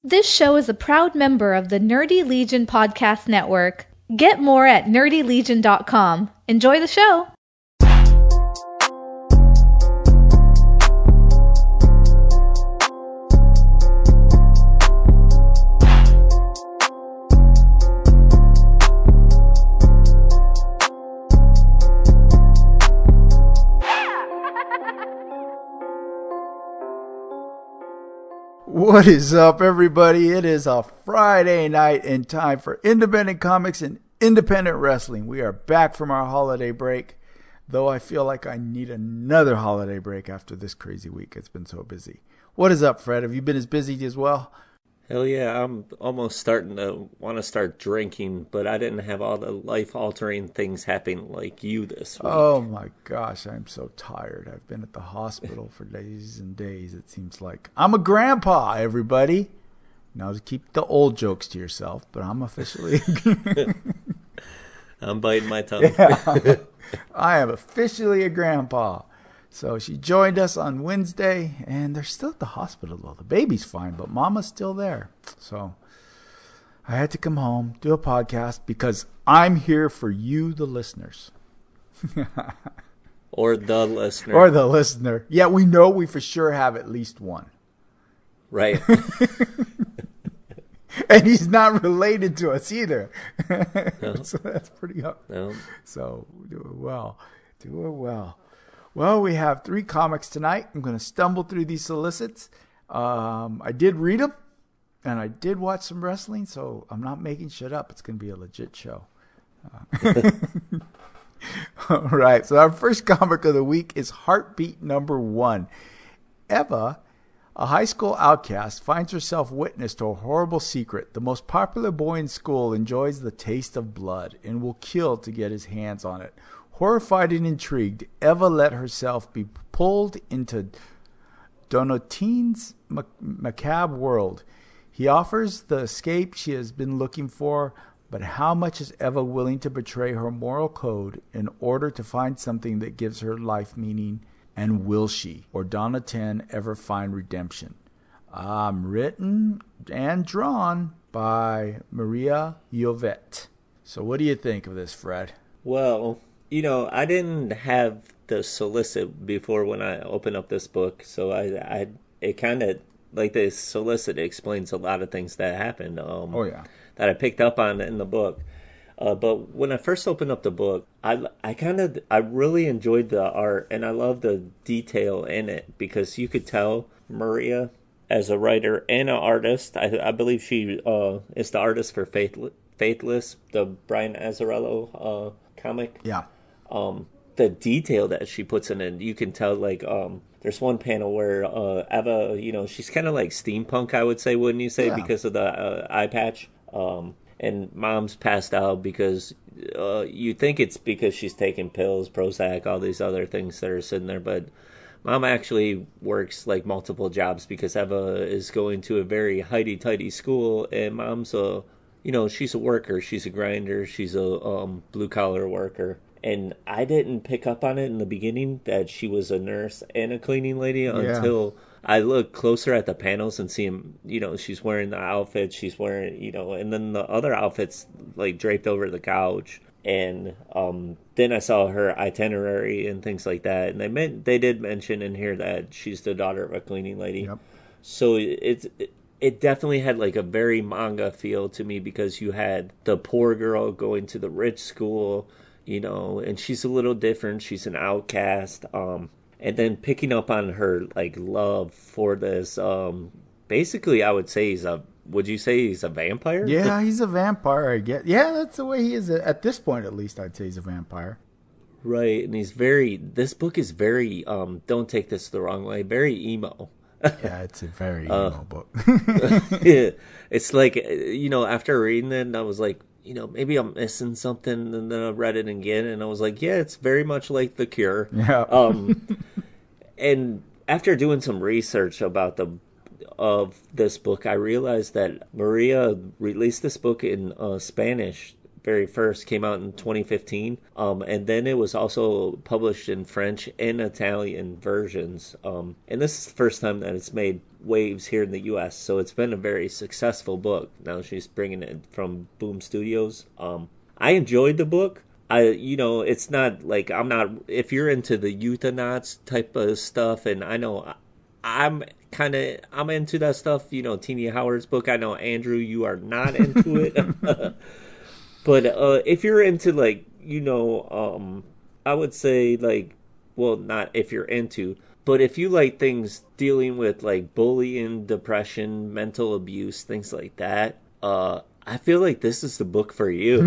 This show is a proud member of the Nerdy Legion Podcast Network. Get more at nerdylegion.com. Enjoy the show! What is up, everybody? It is a Friday night and time for independent comics and independent wrestling. We are back from our holiday break, though I feel like I need another holiday break after this crazy week. It's been so busy. What is up, Fred? Have you been as busy as well? Hell yeah, I'm almost starting to want to start drinking, but I didn't have all the life-altering things happen like you this week. Oh my gosh, I'm so tired. I've been at the hospital for days and days, it seems like. I'm a grandpa, everybody. Now, to keep the old jokes to yourself, but I'm officially... I'm biting my tongue. Yeah, I am officially a grandpa. So she joined us on Wednesday, and they're still at the hospital, though. The baby's fine, but Mama's still there. So I had to come home, do a podcast, because I'm here for you, the listeners. Or the listener. Or the listener. Yeah, we know we for sure have at least one. Right. And he's not related to us either. No. So that's pretty up. No. So doing well. Doing well. Well, we have 3 comics tonight. I'm going to stumble through these solicits. I did read them, and I did watch some wrestling, so I'm not making shit up. It's going to be a legit show. All right, so our first comic of the week is Heartbeat number 1. Eva, a high school outcast, finds herself witness to a horrible secret. The most popular boy in school enjoys the taste of blood and will kill to get his hands on it. Horrified and intrigued, Eva let herself be pulled into Donatine's macabre world. He offers the escape she has been looking for, but how much is Eva willing to betray her moral code in order to find something that gives her life meaning? And will she, or Donatine, ever find redemption? Written and drawn by Maria Llovet. So what do you think of this, Fred? Well... You know, I didn't have the solicit before when I opened up this book, so it kind of, like the solicit explains a lot of things that happened that I picked up on in the book. But when I first opened up the book, I really enjoyed the art, and I love the detail in it, because you could tell Maria, as a writer and an artist, I believe she is the artist for Faithless, the Brian Azzarello comic. Yeah. The detail that she puts in it, you can tell, like, there's one panel where Eva, you know, she's kind of like steampunk, I would say, wouldn't you say, because of the eye patch. And Mom's passed out because you think it's because she's taking pills, Prozac, all these other things that are sitting there, but Mom actually works like multiple jobs because Eva is going to a very highty-tighty school, and Mom's she's a worker, she's a grinder, she's a blue-collar worker. And I didn't pick up on it in the beginning that she was a nurse and a cleaning lady until I looked closer at the panels and see him, she's wearing the outfit, she's wearing, and then the other outfits like draped over the couch. And then I saw her itinerary and things like that. And they did mention in here that she's the daughter of a cleaning lady. Yep. So it definitely had like a very manga feel to me, because you had the poor girl going to the rich school, and she's a little different. She's an outcast. And then picking up on her like love for this, basically I would say would you say he's a vampire? Yeah, he's a vampire, I guess. Yeah, that's the way he is. At this point, at least, I'd say he's a vampire. Right, and this book is very, don't take this the wrong way, very emo. Yeah, it's a very emo book. Yeah, it's like, after reading it, I was like, maybe I'm missing something, and then I read it again, and I was like, yeah, it's very much like The Cure. Yeah. And after doing some research about this book, I realized that Maria released this book in Spanish. Very first came out in 2015, and then it was also published in French and Italian versions. And this is the first time that it's made waves here in the U.S., so it's been a very successful book. Now she's bringing it from Boom Studios. I enjoyed the book. It's not like I'm not. If you're into the euthanautes type of stuff, and I know I'm into that stuff. Teenie Howard's book. I know, Andrew, you are not into it. But if you're into, like, I would say, like, well, not if you're into, but if you like things dealing with, like, bullying, depression, mental abuse, things like that, I feel like this is the book for you.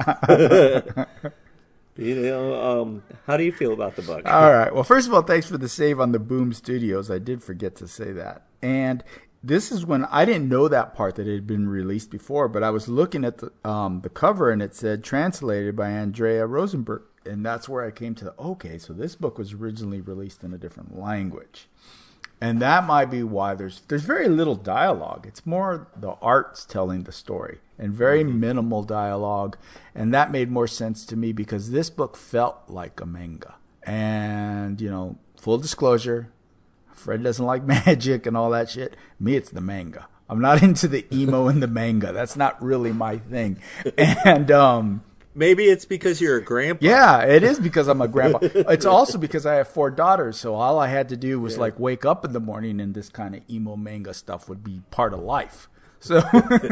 How do you feel about the book? All right. Well, first of all, thanks for the save on the Boom Studios. I did forget to say that. And this is when I didn't know that part that it had been released before, but I was looking at the cover and it said translated by Andrea Rosenberg. And that's where I came to, okay, so this book was originally released in a different language. And that might be why there's very little dialogue. It's more the art's telling the story and very minimal dialogue. And that made more sense to me because this book felt like a manga. And, full disclosure, Fred doesn't like magic and all that shit. Me, it's the manga. I'm not into the emo in the manga. That's not really my thing. And maybe it's because you're a grandpa. Yeah, it is because I'm a grandpa. It's also because I have 4 daughters, so all I had to do was like wake up in the morning and this kind of emo manga stuff would be part of life. So,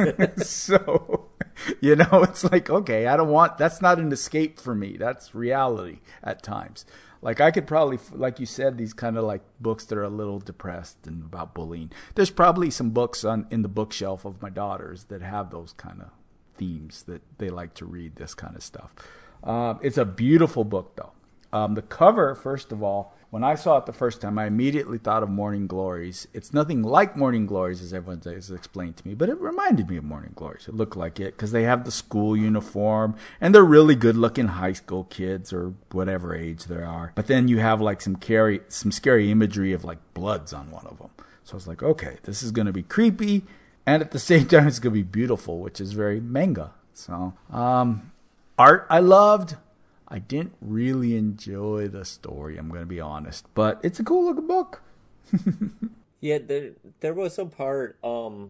it's like, okay, that's not an escape for me. That's reality at times. Like I could probably, like you said, these kind of like books that are a little depressed and about bullying. There's probably some books in the bookshelf of my daughters that have those kind of themes that they like to read, this kind of stuff. It's a beautiful book, though. The cover, first of all, when I saw it the first time, I immediately thought of Morning Glories. It's nothing like Morning Glories, as everyone has explained to me, but it reminded me of Morning Glories. It looked like it because they have the school uniform, and they're really good-looking high school kids or whatever age they are. But then you have like some scary imagery of like bloods on one of them. So I was like, okay, this is going to be creepy. And at the same time, it's going to be beautiful, which is very manga. So, art I loved. I didn't really enjoy the story, I'm going to be honest. But it's a cool looking book. Yeah, there was a part,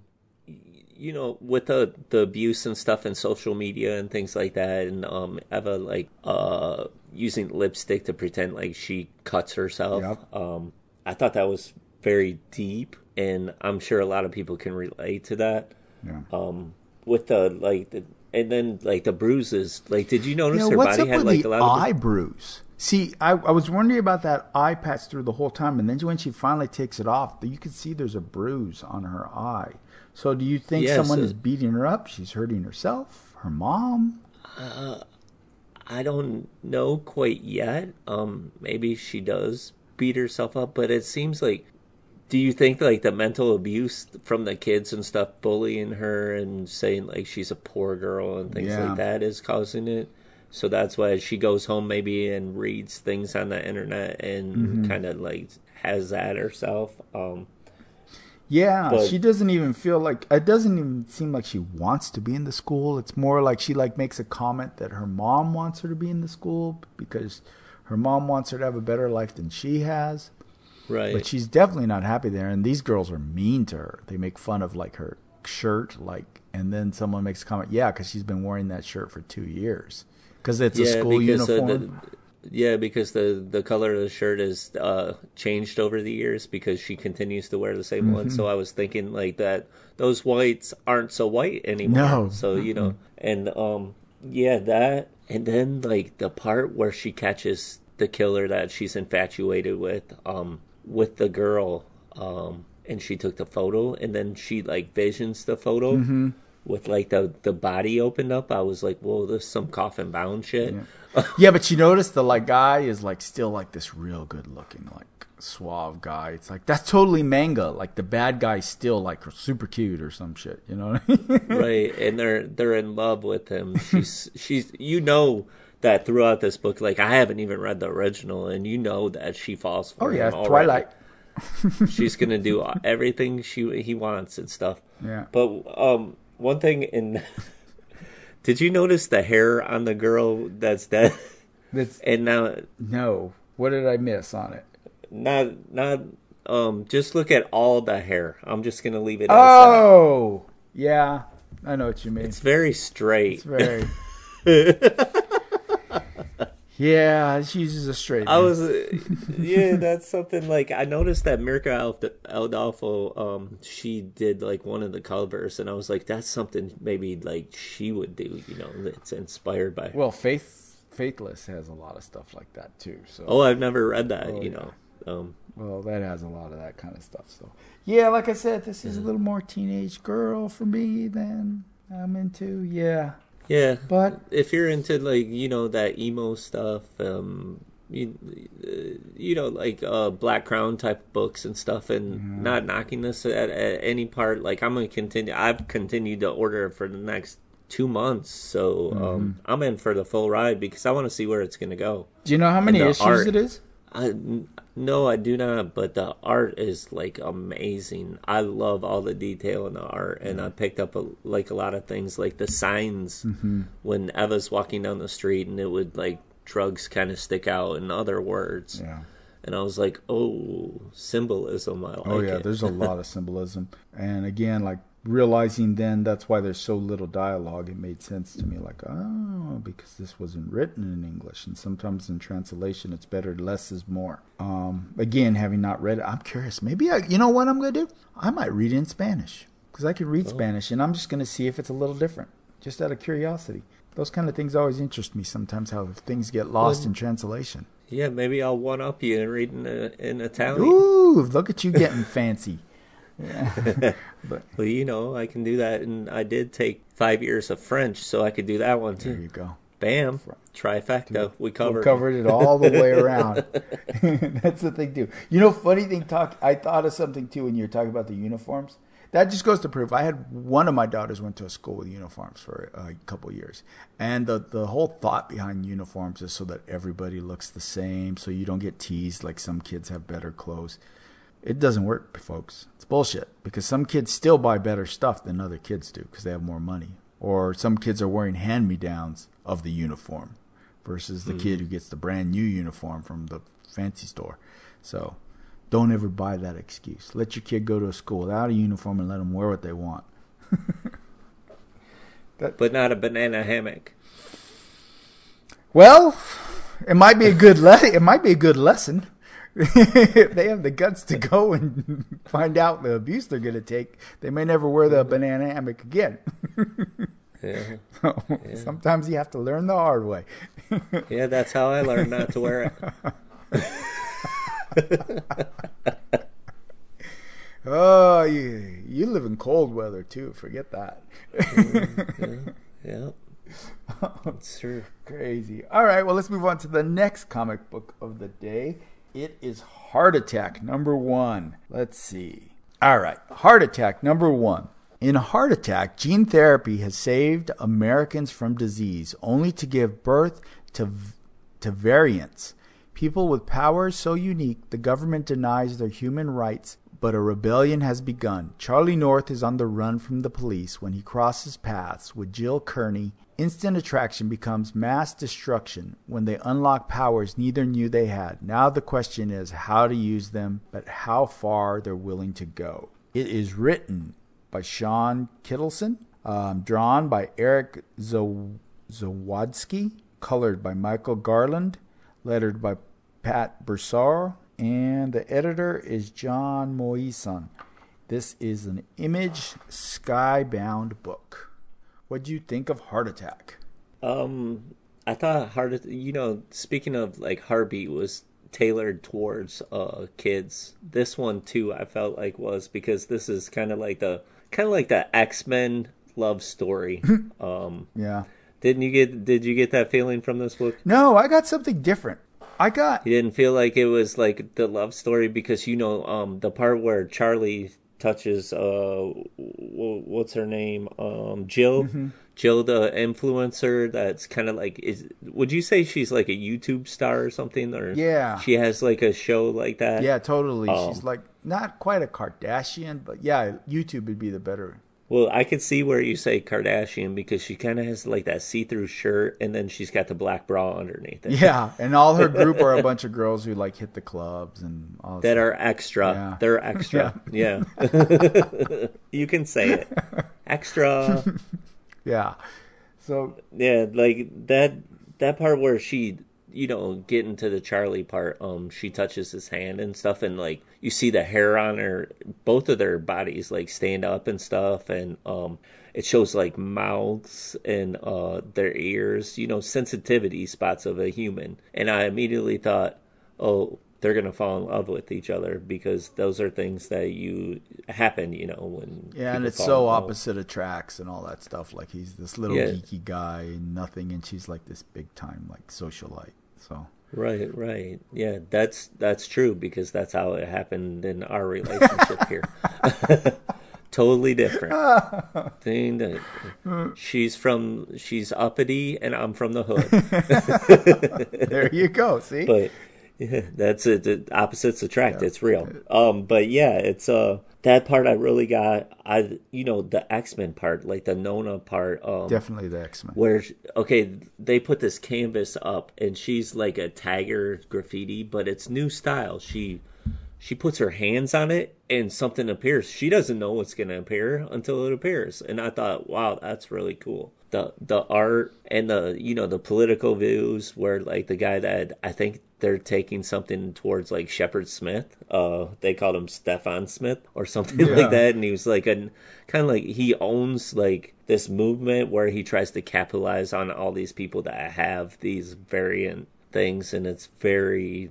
with the abuse and stuff in social media and things like that. And Eva, like, using lipstick to pretend like she cuts herself. Yep. I thought that was very deep. And I'm sure a lot of people can relate to that. Yeah. With and then like the bruises. Like, did you notice her body had like a lot of eye bruise? See, I was wondering about that eye patch through the whole time, and then when she finally takes it off, you can see there's a bruise on her eye. So, do you think someone is beating her up? She's hurting herself, her mom. I don't know quite yet. Maybe she does beat herself up, but it seems like. Do you think like the mental abuse from the kids and stuff bullying her and saying like she's a poor girl and things like that is causing it? So that's why she goes home maybe and reads things on the internet and kind of like has that herself. She doesn't even feel like, it doesn't even seem like she wants to be in the school. It's more like she like makes a comment that her mom wants her to be in the school because her mom wants her to have a better life than she has. Right. But she's definitely not happy there, and these girls are mean to her. They make fun of like her shirt, and then someone makes a comment, because she's been wearing that shirt for 2 years because it's a school uniform. Because the color of the shirt is changed over the years because she continues to wear the same one. So I was thinking like that those whites aren't so white anymore. No. So and that, and then like the part where she catches the killer that she's infatuated with the girl, and she took the photo, and then she like visions the photo with like the body opened up. I was like, whoa, there's some coffin bound shit. Yeah, but you notice the like guy is like still like this real good looking like suave guy. It's like that's totally manga. Like the bad guy's still like super cute or some shit. You know what I mean? Right, and they're in love with him. She's that throughout this book, like I haven't even read the original, and that she falls for him already. Twilight. She's gonna do everything he wants and stuff. Yeah. But one thing did you notice the hair on the girl that's dead? No. What did I miss on it? Not just look at all the hair. I'm just gonna leave it as Oh, yeah, I know what you mean. It's very straight. It's very. Yeah, she uses a straight. I was, that's something like I noticed that Mirka Aldolfo, she did like one of the covers, and I was like, that's something maybe like she would do, that's inspired by her. Well, Faithless has a lot of stuff like that too. So. Oh, I've never read that. Well, that has a lot of that kind of stuff. So, yeah, like I said, this is a little more teenage girl for me than I'm into. Yeah. Yeah, but if you're into like that emo stuff, like Black Crown type books and stuff, and not knocking this at any part, like I'm gonna continue. I've continued to order for the next 2 months, so I'm in for the full ride because I want to see where it's gonna go. Do you know how many issues it is? No, I do not, but the art is like amazing. I love all the detail in the art, and I picked up a lot of things like the signs when Eva's walking down the street, and it would like drugs kind of stick out in other words. Yeah. And I was like, oh, symbolism. I like it. There's a lot of symbolism. And again, like realizing then that's why there's so little dialogue, it made sense to me. Like, because this wasn't written in English. And sometimes in translation, it's better, less is more. Again, having not read it, I'm curious. Maybe, you know what I'm going to do? I might read it in Spanish. Because I can read Spanish, and I'm just going to see if it's a little different. Just out of curiosity. Those kind of things always interest me sometimes, how things get lost in translation. Yeah, maybe I'll one-up you and read in Italian. Ooh, look at you getting fancy. Yeah. Well, I can do that, and I did take 5 years of French, so I could do that one too. There you go. Bam. Trifecta. We covered it all the way around. That's the thing too. Funny thing, I thought of something too when you were talking about the uniforms. That just goes to prove. I had one of my daughters went to a school with uniforms for a couple years. And the whole thought behind uniforms is so that everybody looks the same, so you don't get teased like some kids have better clothes. It doesn't work, folks. It's bullshit, because some kids still buy better stuff than other kids do because they have more money. Or some kids are wearing hand-me-downs of the uniform versus the kid who gets the brand new uniform from the fancy store. So don't ever buy that excuse. Let your kid go to a school without a uniform and let them wear what they want. But not a banana hammock. Well, it might be a good lesson. If they have the guts to go and find out the abuse they're going to take, they may never wear the banana hammock again. Yeah. Sometimes you have to learn the hard way. Yeah, that's how I learned not to wear it. Oh, you live in cold weather too. Forget that. Yeah. It's true. Crazy. All right, well, let's move on to the next comic book of the day. It is Heart Attack #1. Let's see. All right, Heart Attack #1. In Heart Attack, gene therapy has saved Americans from disease, only to give birth to variants. People with powers so unique, the government denies their human rights, but a rebellion has begun. Charlie North is on the run from the police when he crosses paths with Jill Kearney. Instant attraction becomes mass destruction when they unlock powers neither knew they had. Now the question is how to use them, but how far they're willing to go. It is written by Sean Kittleson, drawn by Eric Zawadzki, colored by Michael Garland, lettered by Pat Bursar, and the editor is John Moison. This is an Image Skybound book. What do you think of Heart Attack? I thought speaking of like Heartbeat was tailored towards kids. This one too, I felt like was, because this is kind of like the X-Men love story. Yeah. Did you get that feeling from this book? No, I got something different. You didn't feel like it was like the love story because the part where Charlie touches what's her name, Jill, Jill the influencer that's kind of like, would you say she's like a YouTube star or something, or yeah, she has like a show like that? Yeah, totally. She's like not quite a Kardashian, but yeah, YouTube would be the better Well, I could see where you say Kardashian because she kind of has like that see-through shirt, and then she's got the black bra underneath it. Yeah, and all her group are a bunch of girls who like hit the clubs and all that stuff. are extra. Yeah. They're extra. Yeah. You can say it. Extra. Yeah. So Yeah, like that part where she, getting to the Charlie part, she touches his hand and stuff, and like you see the hair on her, both of their bodies like stand up and stuff, and it shows like mouths and their ears, sensitivity spots of a human. And I immediately thought, oh, they're gonna fall in love with each other because those are things that happen, when and it's so opposite attracts and all that stuff. Like he's this little geeky guy, nothing, and she's like this big time like socialite. So right, yeah, that's true because that's how it happened in our relationship here. Totally different. She's uppity and I'm from the hood. There you go. See, but yeah, that's it. The opposites attract. Yeah. It's real. But yeah, it's that part I really got. The X-Men part, like the Nona part. Definitely the X-Men. Where they put this canvas up and she's like a tagger graffiti, but it's new style. She puts her hands on it and something appears. She doesn't know what's going to appear until it appears. And I thought, wow, that's really cool. The art and the political views where like the guy that I think they're taking something towards like Shepard Smith. They called him Stefan Smith or something like that. And he was like kind of like he owns like this movement where he tries to capitalize on all these people that have these variant things. And it's very,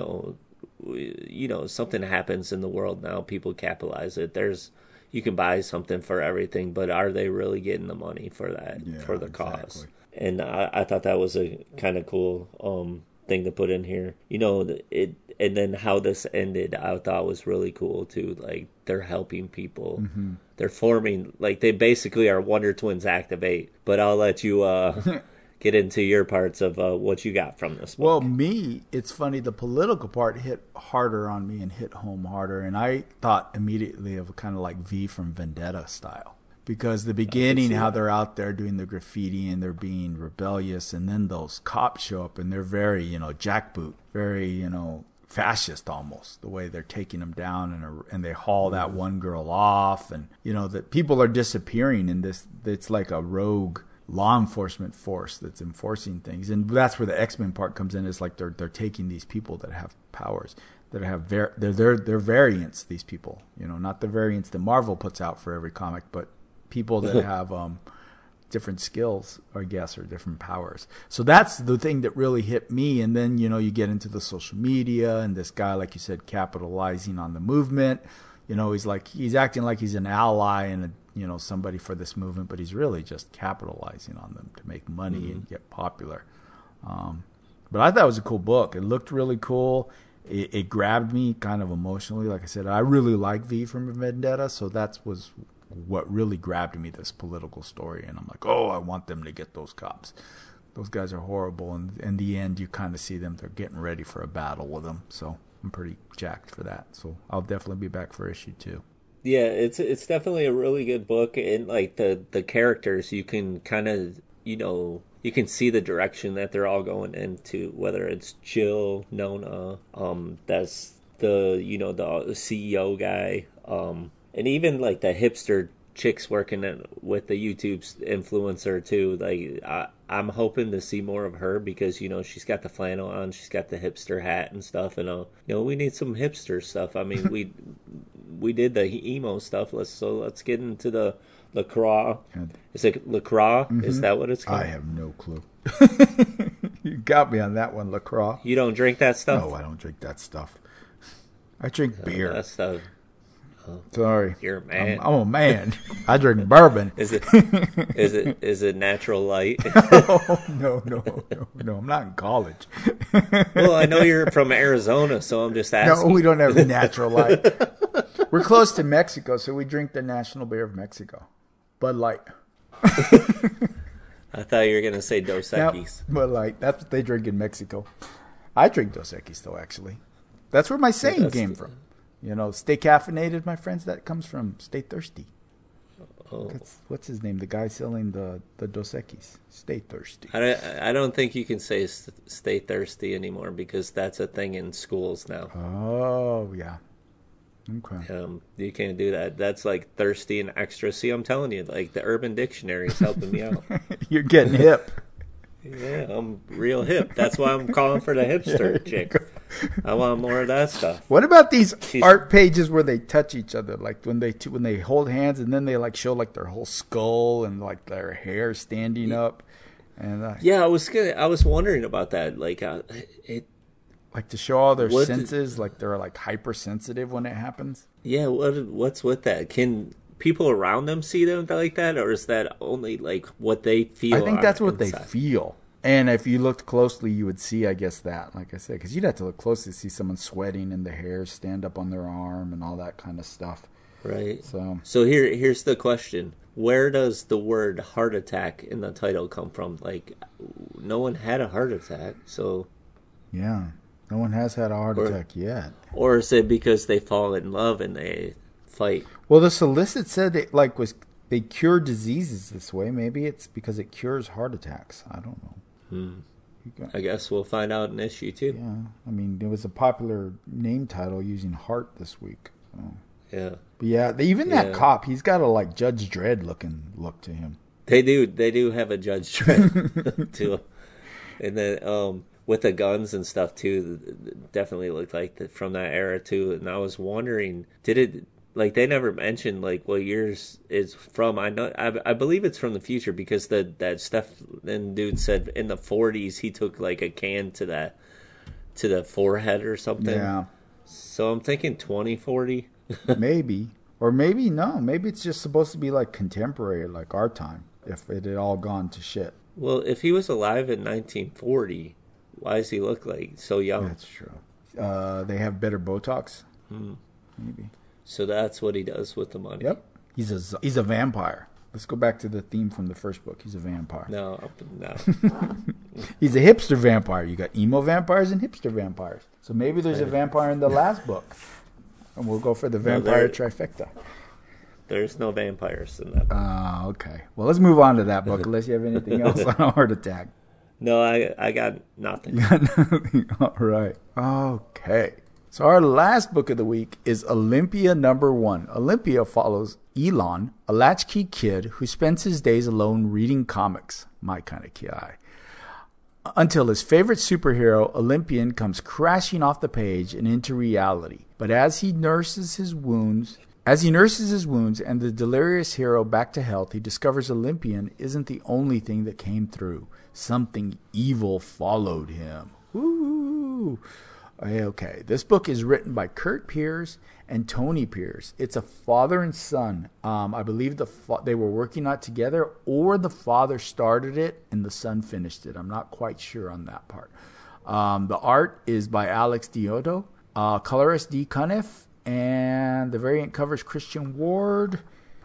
something happens in the world now, people capitalize it. You can buy something for everything, but are they really getting the money for that, for the cause? And I thought that was a kind of cool thing to put in here. And then how this ended, I thought was really cool too. Like they're helping people. Mm-hmm. They're forming, like they basically are Wonder Twins activate. But I'll let you get into your parts of what you got from this book. Well, it's funny, the political part hit harder on me and hit home harder, and I thought immediately of kind of like V from Vendetta style. Because the beginning, how they're out there doing the graffiti and they're being rebellious, and then those cops show up and they're very, jackboot, very, fascist almost, the way they're taking them down and they haul that one girl off, and, that people are disappearing in this, it's like a rogue law enforcement force that's enforcing things. And that's where the X-Men part comes in. It's like they're taking these people that have powers, that have they're variants, these people, not the variants that Marvel puts out for every comic, but people that have different skills, I guess, or different powers. So that's the thing that really hit me. And then, you get into the social media and this guy, like you said, capitalizing on the movement. He's acting like he's an ally and somebody for this movement, but he's really just capitalizing on them to make money and get popular. But I thought it was a cool book. It looked really cool. It grabbed me kind of emotionally. Like I said, I really like V from Vendetta, so that was what really grabbed me, this political story. And I'm like, oh, I want them to get those cops. Those guys are horrible. And in the end, you kind of see them. They're getting ready for a battle with them. So I'm pretty jacked for that. So I'll definitely be back for issue 2. Yeah, it's definitely a really good book. And like the characters, you can kind of, you can see the direction that they're all going into, whether it's Jill, Nona, that's the CEO guy, and even like the hipster chicks working with the YouTube influencer too. Like I'm hoping to see more of her because she's got the flannel on, she's got the hipster hat and stuff, and we need some hipster stuff. I mean, we did the emo stuff. Let's get into the LaCroix. Is it LaCroix? Mm-hmm. Is that what it's called? I have no clue. You got me on that one, LaCroix. You don't drink that stuff? No, I don't drink that stuff. I drink beer. That stuff. Sorry, you're a man. I'm a man. I drink bourbon. Is it natural light? No. I'm not in college. Well, I know you're from Arizona, so I'm just asking. No, we don't have natural light. We're close to Mexico, so we drink the national beer of Mexico, Bud Light. I thought you were gonna say Dos Equis. No, Bud Light. That's what they drink in Mexico. I drink Dos Equis though. Actually, that's where my saying came from. Stay caffeinated, my friends. That comes from stay thirsty. Oh. What's his name? The guy selling the Dos Equis. Stay thirsty. I don't think you can say stay thirsty anymore because that's a thing in schools now. Oh, yeah. Okay. You can't do that. That's like thirsty and extra. See, I'm telling you, like the Urban Dictionary is helping me out. You're getting hip. Yeah, I'm real hip. That's why I'm calling for the hipster chick. I want more of that stuff. What about these art pages where they touch each other, like when they hold hands and then they like show like their whole skull and like their hair standing up, and yeah, I was wondering about that, like like to show all their senses, like they're like hypersensitive when it happens. Yeah, what's with that? Can people around them see them like that, or is that only like what they feel? I think that's what they feel. And if you looked closely, you would see, I guess, that, like I said, because you'd have to look closely to see someone sweating and the hair stand up on their arm and all that kind of stuff. Right. So here's the question. Where does the word heart attack in the title come from? Like, no one had a heart attack, so... Yeah, no one has had a heart attack yet. Or is it because they fall in love and they fight? Well, the solicit said they cure diseases this way. Maybe it's because it cures heart attacks. I don't know. I guess we'll find out in issue 2. Yeah, I mean, there was a popular name title using heart this week. So. Yeah. But yeah, even that cop, he's got a like Judge Dredd looking look to him. They do have a Judge Dredd to him. And then with the guns and stuff too, definitely looked like from that era too. And I was wondering, did it... Like, they never mentioned, like, what years it's from. I believe it's from the future because that Stefan dude said in the 40s he took, like, a can to the forehead or something. Yeah. So I'm thinking 2040. Maybe. Or maybe no. Maybe it's just supposed to be, like, contemporary, like our time, if it had all gone to shit. Well, if he was alive in 1940, why does he look, like, so young? That's true. They have better Botox? Maybe. So that's what he does with the money. Yep. He's a vampire. Let's go back to the theme from the first book. He's a vampire. No. He's a hipster vampire. You got emo vampires and hipster vampires. So maybe there's a vampire in the last book. And we'll go for the vampire trifecta. There's no vampires in that book. Okay. Well, let's move on to that book unless you have anything else on a heart attack. No, I got nothing. You got nothing. All right. Okay. So our last book of the week is Olympia #1. Olympia follows Elon, a latchkey kid who spends his days alone reading comics. My kind of guy. Until his favorite superhero, Olympian, comes crashing off the page and into reality. But as he nurses his wounds and the delirious hero back to health, he discovers Olympian isn't the only thing that came through. Something evil followed him. Woo! Okay, this book is written by Kurt Pierce and Tony Pierce. It's a father and son. I believe they were working on it together, or the father started it and the son finished it. I'm not quite sure on that part. The art is by Alex Dioto, colorist D. Cuniff, and the variant covers Christian Ward.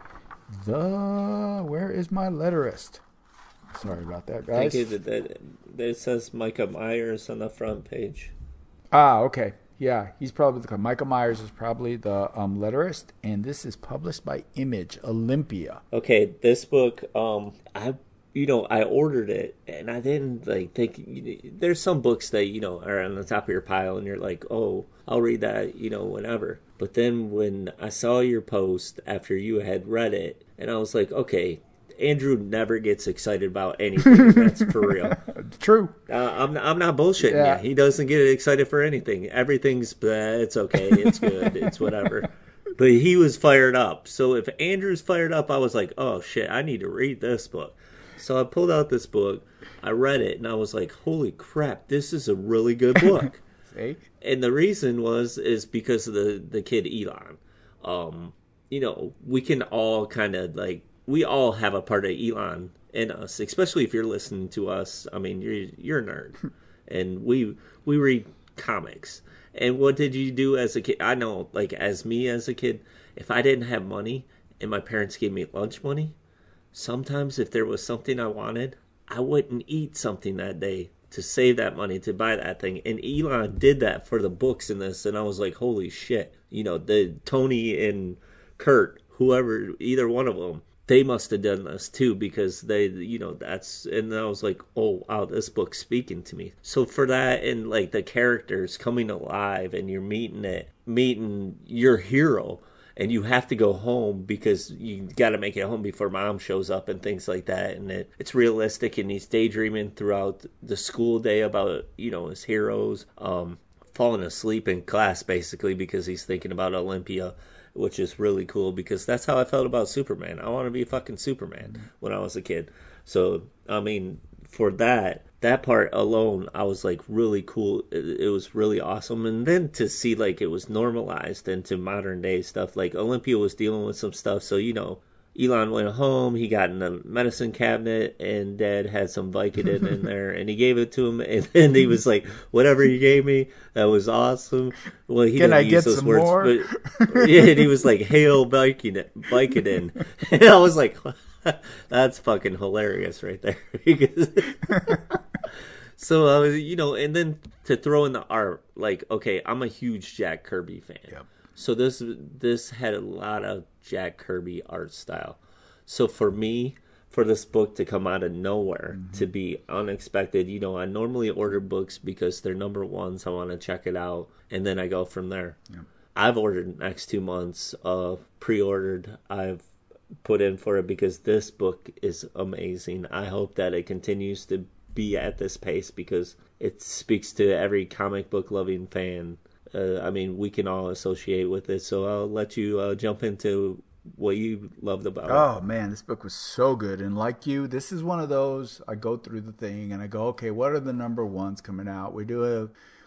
Where is my letterist? Sorry about that, guys. I think it says Micah Myers on the front page. Okay. Yeah, he's probably Michael Myers is probably the letterist, and this is published by Image, Olympia. Okay, this book, I ordered it, and I didn't think. There's some books that are on the top of your pile, and you're like, oh, I'll read that, whenever. But then when I saw your post after you had read it, and I was like, okay, Andrew never gets excited about anything. That's for real. True. I'm not bullshitting you. He doesn't get excited for anything. Everything's it's okay. It's good. It's whatever. But he was fired up. So if Andrew's fired up, I was like, oh shit, I need to read this book. So I pulled out this book. I read it, and I was like, holy crap, this is a really good book. See? And the reason is because of the kid Elon. We can all kind of we all have a part of Elon in us, especially if you're listening to us. I mean, you're a nerd, and we read comics. And what did you do as a kid? I know, as me as a kid, if I didn't have money and my parents gave me lunch money, sometimes if there was something I wanted, I wouldn't eat something that day to save that money to buy that thing. And Elon did that for the books in this, and I was like, holy shit. The Tony and Kurt, whoever, either one of them, they must have done this too, because they, you know, that's, and I was like, oh wow, this book's speaking to me. So for that, and like the characters coming alive, and you're meeting your hero, and you have to go home because you got to make it home before mom shows up and things like that. And it's realistic, and he's daydreaming throughout the school day about, you know, his heroes, falling asleep in class basically because he's thinking about Olympia, which is really cool, because that's how I felt about Superman. I want to be fucking Superman when I was a kid. So, I mean, for that part alone, I was like really cool. It was really awesome. And then to see like it was normalized into modern day stuff, like Olympia was dealing with some stuff. So, you know, Elon went home, he got in the medicine cabinet, and Dad had some Vicodin in there, and he gave it to him, and then he was like, whatever you gave me, that was awesome. Well, he didn't use those words, more? But yeah, and he was like, hail Vicodin. And I was like, that's fucking hilarious right there. So, you know, and then to throw in the art, like, okay, I'm a huge Jack Kirby fan. Yep. So this had a lot of Jack Kirby art style. So for me, for this book to come out of nowhere, to be unexpected, you know, I normally order books because they're number ones. I want to check it out, and then I go from there. Yep. I've ordered next 2 months of pre-ordered. I've put in for it because this book is amazing. I hope that it continues to be at this pace because it speaks to every comic book loving fan. I mean, we can all associate with it. So I'll let you jump into what you loved about it. Oh, man, this book was so good. And like you, this is one of those, I go through the thing and I go, okay, what are the number ones coming out? We do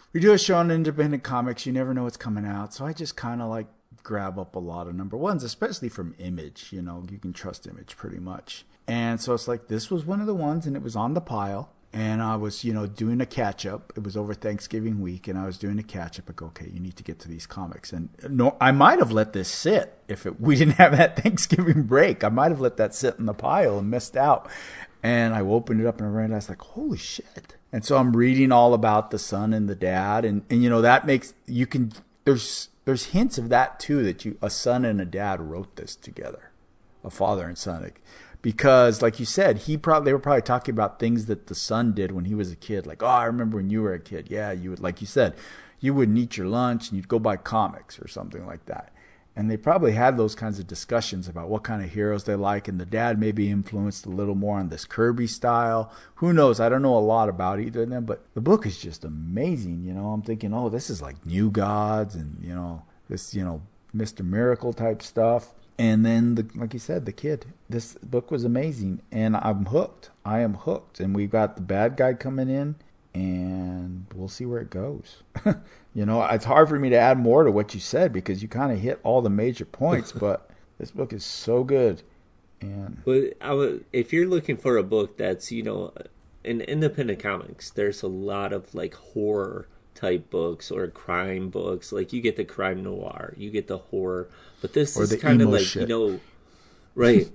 a show on independent comics. You never know what's coming out. So I just kind of like grab up a lot of number ones, especially from Image. You know, you can trust Image pretty much. And so it's like, this was one of the ones, and it was on the pile. And I was, you know, doing a catch-up. It was over Thanksgiving week, and I was doing a catch-up. I go, okay, you need to get to these comics. And no, I might have let this sit if we didn't have that Thanksgiving break. I might have let that sit in the pile and missed out. And I opened it up, and I realized, like, holy shit. And so I'm reading all about the son and the dad. And you know, that makes, you can, there's hints of that, too, that a son and a dad wrote this together. A father and son. Because, like you said, they were probably talking about things that the son did when he was a kid. Like, oh, I remember when you were a kid. Yeah, you would, like you said, you wouldn't eat your lunch and you'd go buy comics or something like that. And they probably had those kinds of discussions about what kind of heroes they like. And the dad maybe influenced a little more on this Kirby style. Who knows? I don't know a lot about either of them. But the book is just amazing. You know, I'm thinking, oh, this is like New Gods and, you know, this, you know, Mr. Miracle type stuff. And then, like you said, the kid. This book was amazing, and I'm hooked. I am hooked. And we've got the bad guy coming in, and we'll see where it goes. You know, it's hard for me to add more to what you said because you kind of hit all the major points, but this book is so good. And if you're looking for a book that's, you know, in independent comics, there's a lot of, like, horror type books or crime books. Like, you get the crime noir, you get the horror, but this is kind of like shit. You know, right.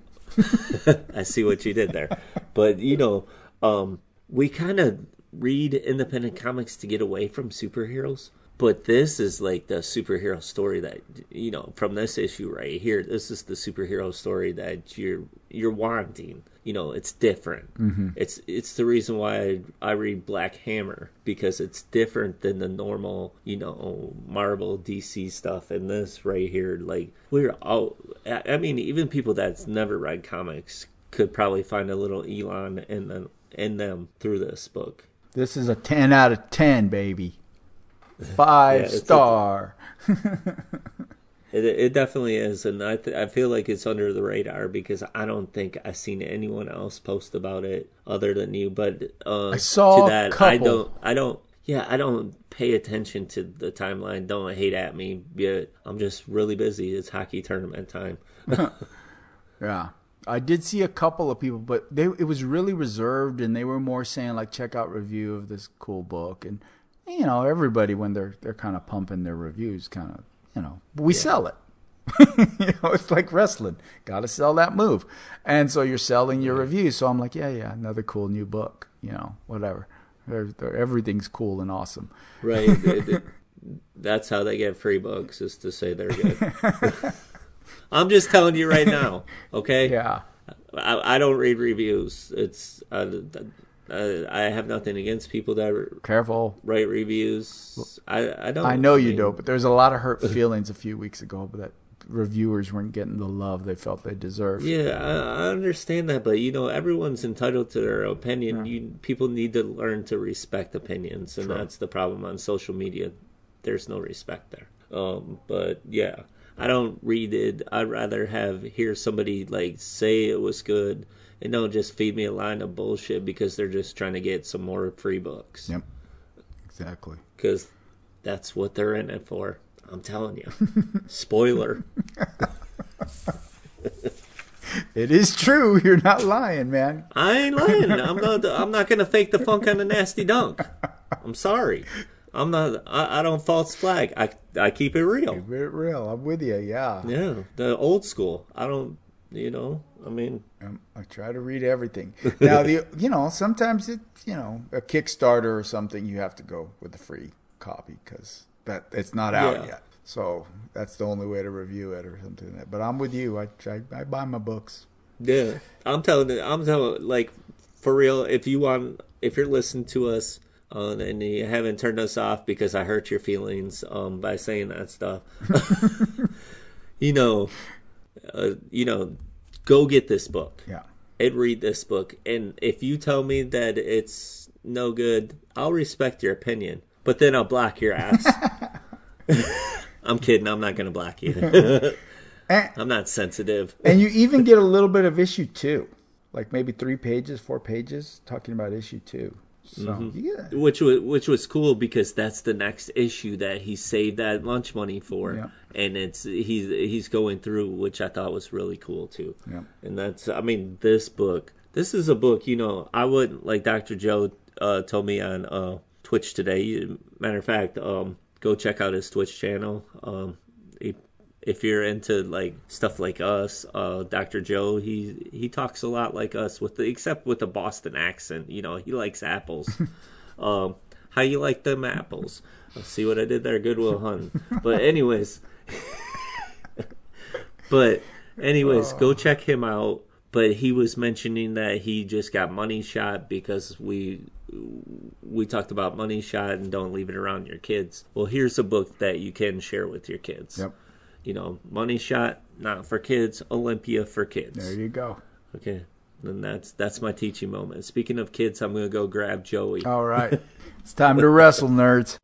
I see what you did there. But, you know, we kind of read independent comics to get away from superheroes, but this is like the superhero story that, you know, from this issue right here, this is the superhero story that you're wanting. You know, it's different. Mm-hmm. It's the reason why I read Black Hammer, because it's different than the normal, you know, Marvel, DC stuff. And this right here, like, I mean, even people that's never read comics could probably find a little Elon in them through this book. This is a 10 out of 10, baby. 5 star. It definitely is, and I feel like it's under the radar because I don't think I've seen anyone else post about it other than you. But I saw to that, a couple. I don't pay attention to the timeline. Don't hate at me. I'm just really busy. It's hockey tournament time. Yeah. I did see a couple of people, but it was really reserved, and they were more saying, like, check out review of this cool book. And, you know, everybody, when they're kind of pumping their reviews, kind of, you know, but we sell it. You know, it's like wrestling. Got to sell that move. And so you're selling your reviews. So I'm like, yeah, another cool new book, you know, whatever. Everything's cool and awesome. Right. That's how they get free books, is to say they're good. I'm just telling you right now, okay? Yeah. I don't read reviews. It's I have nothing against people that Careful. write reviews. I don't. I know you don't, but there's a lot of hurt feelings a few weeks ago that reviewers weren't getting the love they felt they deserved. Yeah, I understand that, but everyone's entitled to their opinion. People need to learn to respect opinions, and that's the problem on social media. There's no respect there. But yeah, I don't read it. I'd rather hear somebody like say it was good, and don't just feed me a line of bullshit because they're just trying to get some more free books. Yep, exactly. Because that's what they're in it for. I'm telling you. Spoiler. It is true. You're not lying, man. I ain't lying. I'm not gonna fake the funk on the nasty dunk. I'm sorry. I'm not. I don't false flag. I keep it real. Keep it real. I'm with you. Yeah. Yeah. The old school. I don't. I mean. I try to read everything. Now sometimes it's a Kickstarter or something. You have to go with the free copy because it's not out yet. So that's the only way to review it or something like that. But I'm with you. I buy my books. Yeah. I'm telling like for real, if you're listening to us and you haven't turned us off because I hurt your feelings by saying that stuff. Go get this book. Yeah. And read this book. And if you tell me that it's no good, I'll respect your opinion. But then I'll block your ass. I'm kidding. I'm not going to block you. I'm not sensitive. And you even get a little bit of issue 2. Like maybe 3 pages, 4 pages talking about issue 2. So, yeah. Which was cool because that's the next issue that he saved that lunch money for. Yeah. And he's going through, which I thought was really cool too. Yeah. And this book, this is a book, I wouldn't, like Dr. Joe told me on Twitch today. Matter of fact, go check out his Twitch channel. If you're into like stuff like us, Dr. Joe, he talks a lot like us except with the Boston accent. He likes apples. How you like them apples? See what I did there? Goodwill Hunting. But anyways, go check him out. But he was mentioning that he just got money shot because we talked about money shot and don't leave it around your kids. Well, here's a book that you can share with your kids. Yep. Money shot, not for kids, Olympia for kids. There you go. Okay. And that's my teaching moment. Speaking of kids, I'm going to go grab Joey. All right. It's time to wrestle, nerds.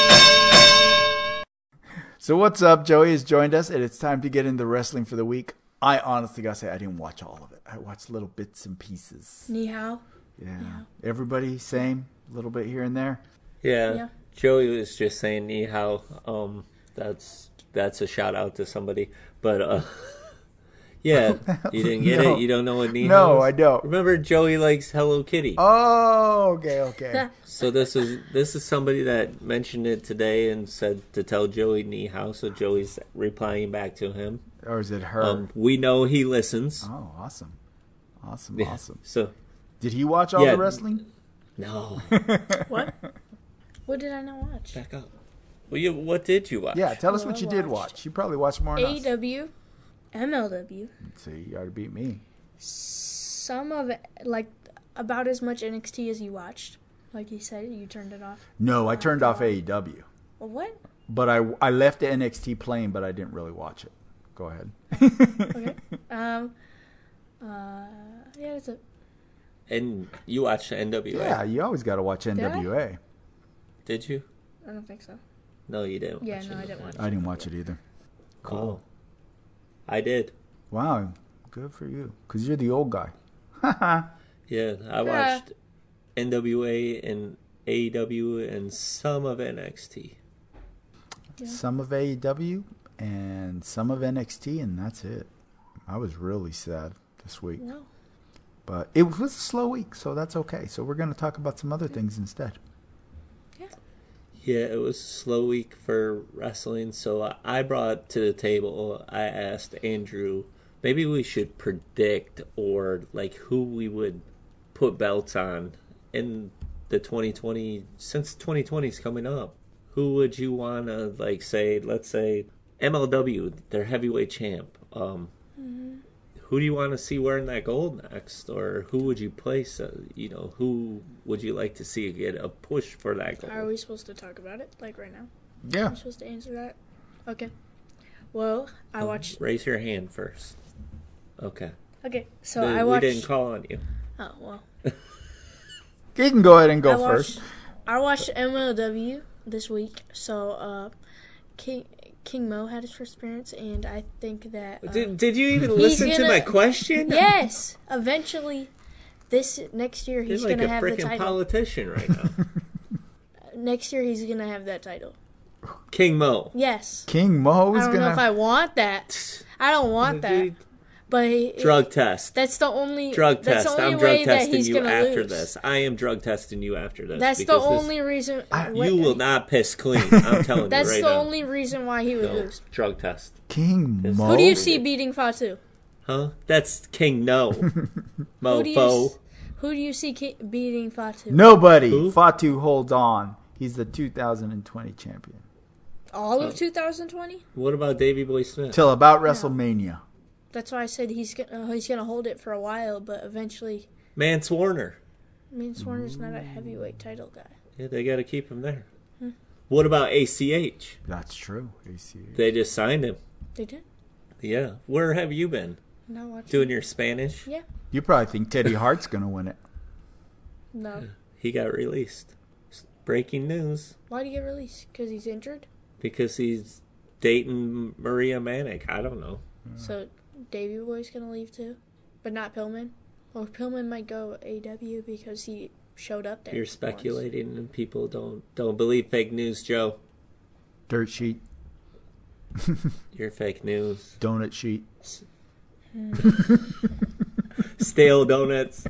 So what's up? Joey has joined us, and it's time to get into wrestling for the week. I honestly got to say, I didn't watch all of it. I watched little bits and pieces. Ni hao. Yeah. Everybody same? A little bit here and there? Yeah. Joey was just saying ni hao. That's a shout out to somebody. But, yeah, you didn't get it? You don't know what ni hao is? No, I don't. Remember, Joey likes Hello Kitty. Oh, okay. So this is somebody that mentioned it today and said to tell Joey ni hao, so Joey's replying back to him. Or is it her? We know he listens. Oh, awesome. Yeah. Awesome. So, did he watch all the wrestling? No. What? What did I not watch? Back up. Well, what did you watch? Yeah, tell us what you did watch. You probably watched more than us. AEW, MLW. See, you ought to beat me. Some of it, like, about as much NXT as you watched. Like you said, you turned it off. No, I turned off AEW. Well, what? But I left the NXT playing, but I didn't really watch it. Go ahead. Okay. Yeah, that's it. And you watched NWA? Yeah, you always got to watch NWA. Did you? I don't think so. No, you didn't. Yeah, no, I didn't watch it. I didn't watch it either. Cool. I did. Wow, good for you. Because you're the old guy. Yeah, I watched NWA and AEW and some of NXT. Yeah. Some of AEW and some of NXT, and that's it. I was really sad this week. No. But it was a slow week, so that's okay. So we're going to talk about some other things instead. Yeah, it was a slow week for wrestling, so I brought to the table, I asked Andrew, maybe we should predict or like who we would put belts on in the 2020, since 2020 is coming up. Who would you want to like say, let's say MLW, their heavyweight champ. who do you want to see wearing that gold next? Or who would you place, who would you like to see get a push for that gold? Are we supposed to talk about it, like right now? Yeah. Are we supposed to answer that? Okay. Well, I watched... Raise your hand first. Okay. Okay, so I watched... We didn't call on you. Oh, well. You can go ahead and go first. I watched MLW this week, so King Mo had his first appearance, and I think that... Did you even listen to my question? Yes! Eventually, next year, he's going to have the title. He's like a freaking politician right now. Next year, he's going to have that title. King Mo. Yes. King Mo is I don't know if I want that. I don't want that. But drug test. That's the only drug that's test. The only I'm way drug testing that he's you gonna after lose. this. I am drug testing you after this. That's the only reason. You will not piss clean. I'm telling you right now. That's the only reason why he would lose. Drug test. King Mo. Who do you see beating Fatu? Huh? That's King No. Mofo. Who do you see beating Fatu? Nobody. Who? Fatu holds on. He's the 2020 champion. All of 2020? What about Davey Boy Smith? Till about WrestleMania. That's why I said he's gonna hold it for a while, but eventually. Mance Warner. Mance Warner's not a heavyweight title guy. Yeah, they got to keep him there. What about ACH? That's true. ACH. They just signed him. They did? Yeah. Where have you been? Not watching. Doing your Spanish? Yeah. You probably think Teddy Hart's going to win it. No. He got released. Breaking news. Why did he get released? Because he's injured? Because he's dating Maria Manic. I don't know. So Davey Boy's gonna leave too, but not Pillman. Or Pillman might go AW because he showed up there. You're speculating, and people don't believe fake news, Joe. Dirt sheet. You're fake news. Donut sheet. Stale donuts.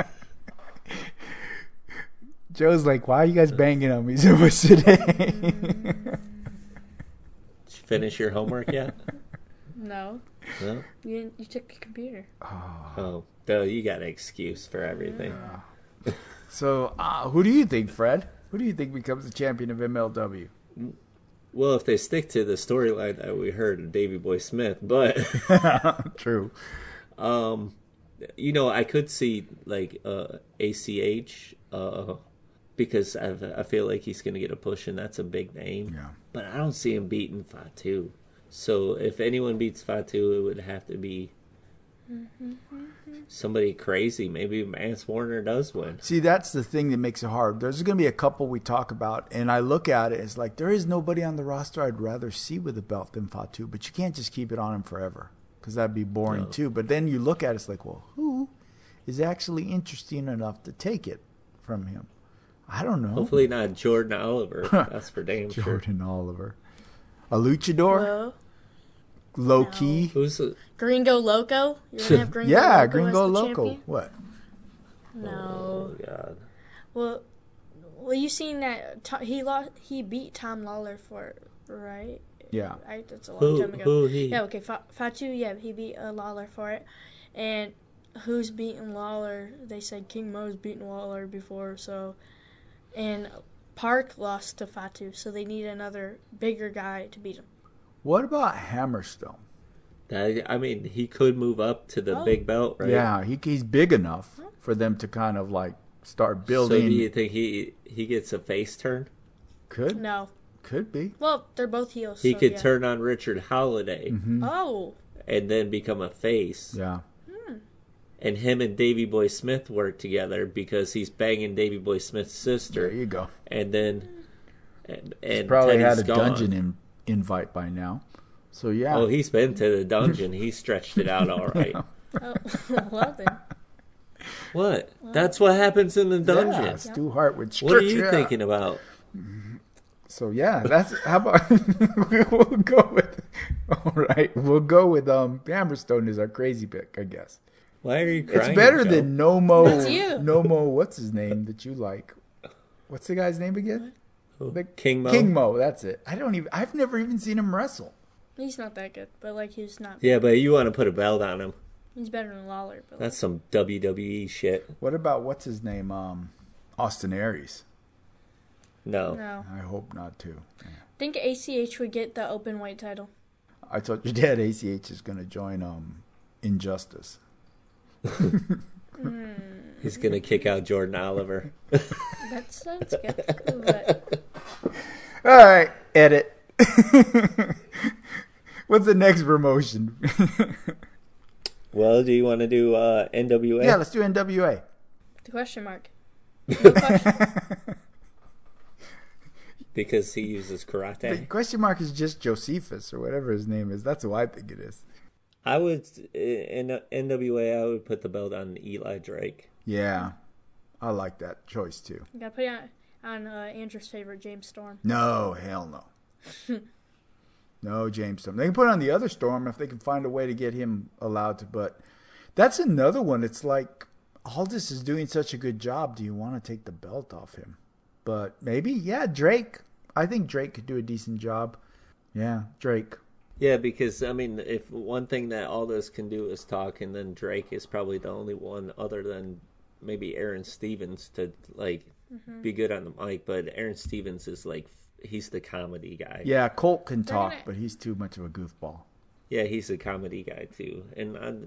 Joe's like, why are you guys banging on me so much today? Did you finish your homework yet? No. No? You took the computer. Oh, Bill, you got an excuse for everything. So, who do you think, Fred? Who do you think becomes the champion of MLW? Well, if they stick to the storyline that we heard of Davey Boy Smith, but True. I could see like ACH because I feel like he's going to get a push, and that's a big name. Yeah. But I don't see him beating Fatu. So if anyone beats Fatu, it would have to be somebody crazy. Maybe Mance Warner does win. See, that's the thing that makes it hard. There's going to be a couple we talk about, and I look at it as like there is nobody on the roster I'd rather see with a belt than Fatu, but you can't just keep it on him forever because that'd be boring too. But then you look at it, it's like, well, who is actually interesting enough to take it from him? I don't know. Hopefully not Jordan Oliver. That's for damn sure. Jordan Oliver. A luchador? Well, Low key? Who's the... Gringo Loco? You're gonna have Gringo Yeah, Loco Gringo as the Loco. champion? What? No. Oh, God. Well, you seen that he beat Tom Lawler for it, right? Yeah. That's a long time ago. Who he? Yeah, okay. Fatu, yeah, he beat Lawler for it. And who's beaten Lawler? They said King Mo's beaten Lawler before, so... And Park lost to Fatu, so they need another bigger guy to beat him. What about Hammerstone? I mean, he could move up to the big belt, right? Yeah, he's big enough for them to kind of like start building. So do you think he gets a face turn? Could? No. Could be. Well, they're both heels. He so, could yeah. turn on Richard Holiday Oh. and then become a face. Yeah. And him and Davey Boy Smith work together because he's banging Davey Boy Smith's sister. There you go. And then... And He's probably Teddy's had a gone. dungeon invite by now. So, yeah. Oh, he's been to the dungeon. He stretched it out all right. Oh, well then. What? That's what happens in the dungeon. Yeah, Stu Hart with What are you scripture. thinking about? So, yeah, that's... How about... we'll go with... All right. We'll go with Hammerstone is our crazy pick, I guess. Why are you crying? It's better Joe? than Nomo. That's you. Nomo, what's his name that you like? What's the guy's name again? The King Mo? King Mo, that's it. I've never even seen him wrestle. He's not that good, but like he's not. Yeah, but you want to put a belt on him. He's better than Lawler. But That's some WWE shit. What about what's his name? Austin Aries. No. no. I hope not too. Yeah. I think ACH would get the open weight title. I told your dad ACH is going to join injustice. He's going to kick out Jordan Oliver. That sounds good. But All right, edit. What's the next promotion? Well, do you want to do NWA? Yeah, let's do NWA. the question mark. No question. Because he uses The karate. question mark is just Josephus or whatever his name is. That's who I think it is. I would, in NWA, I would put the belt on Eli Drake. Yeah, I like that choice too. You gotta put it on Andrew's favorite, James Storm. No, hell no. No, James Storm. They can put it on the other Storm if they can find a way to get him allowed to. But that's another one. It's like Aldis is doing such a good job. Do you want to take the belt off him? But maybe, yeah, Drake. I think Drake could do a decent job. Yeah, Drake. Yeah, because, I mean, if one thing that Aldous can do is talk, and then Drake is probably the only one other than maybe Aaron Stevens to, like, be good on the mic. But Aaron Stevens is, like, he's the comedy guy. Yeah, Colt can talk, but he's too much of a goofball. Yeah, he's a comedy guy, too. And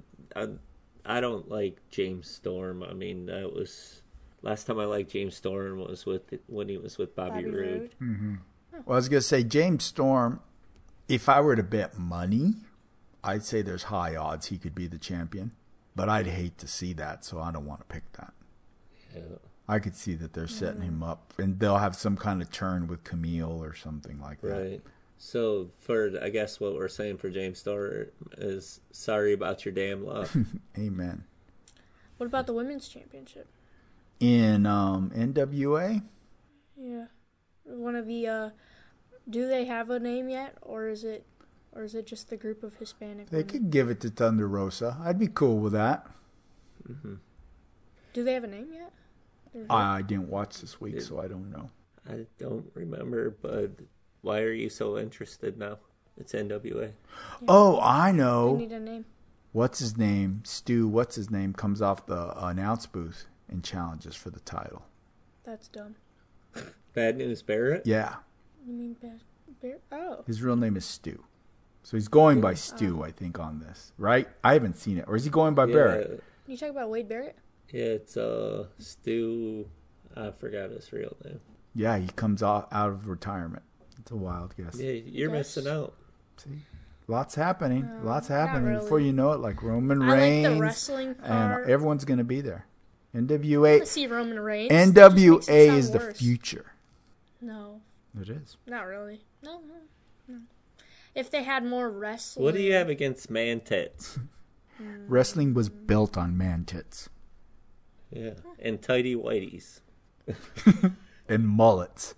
I don't like James Storm. I mean, that was... Last time I liked James Storm was when he was with Bobby Roode. Well, I was going to say, James Storm, if I were to bet money, I'd say there's high odds he could be the champion. But I'd hate to see that, so I don't want to pick that. Yeah. I could see that they're setting him up, and they'll have some kind of turn with Camille or something like that. Right. So, I guess what we're saying for James Storm is sorry about your damn luck. Amen. What about the women's championship? In NWA? Yeah, one of the. Do they have a name yet, or is it just the group of Hispanic? They women? could give it to Thunder Rosa. I'd be cool with that. Mm-hmm. Do they have a name yet? I didn't watch this week, so I don't know. I don't remember, but why are you so interested now? It's NWA. Oh, I They know. need a name. What's his name? Stu, what's his name, comes off the announce booth and challenges for the title. That's dumb. Bad News Barrett? Yeah. You mean Bear? Oh. His real name is Stu. So he's going by Stu, I think, on this. Right? I haven't seen it. Or is he going by Barrett? You talk about Wade Barrett? Yeah, it's Stu. I forgot his real name. Yeah, he comes out of retirement. It's a wild guess. Yeah, you're missing out. See? Lots happening. Lots not happening. really. Before you know it, like Roman I like Reigns. the wrestling part. And everyone's going to be there. I want NWA. to see Roman Reigns. That just makes NWA it sound is the worse. future. No, It is. not really. No. If they had more wrestling. What do you have against man tits? Wrestling was built on man tits Yeah, and tighty whities. and mullets.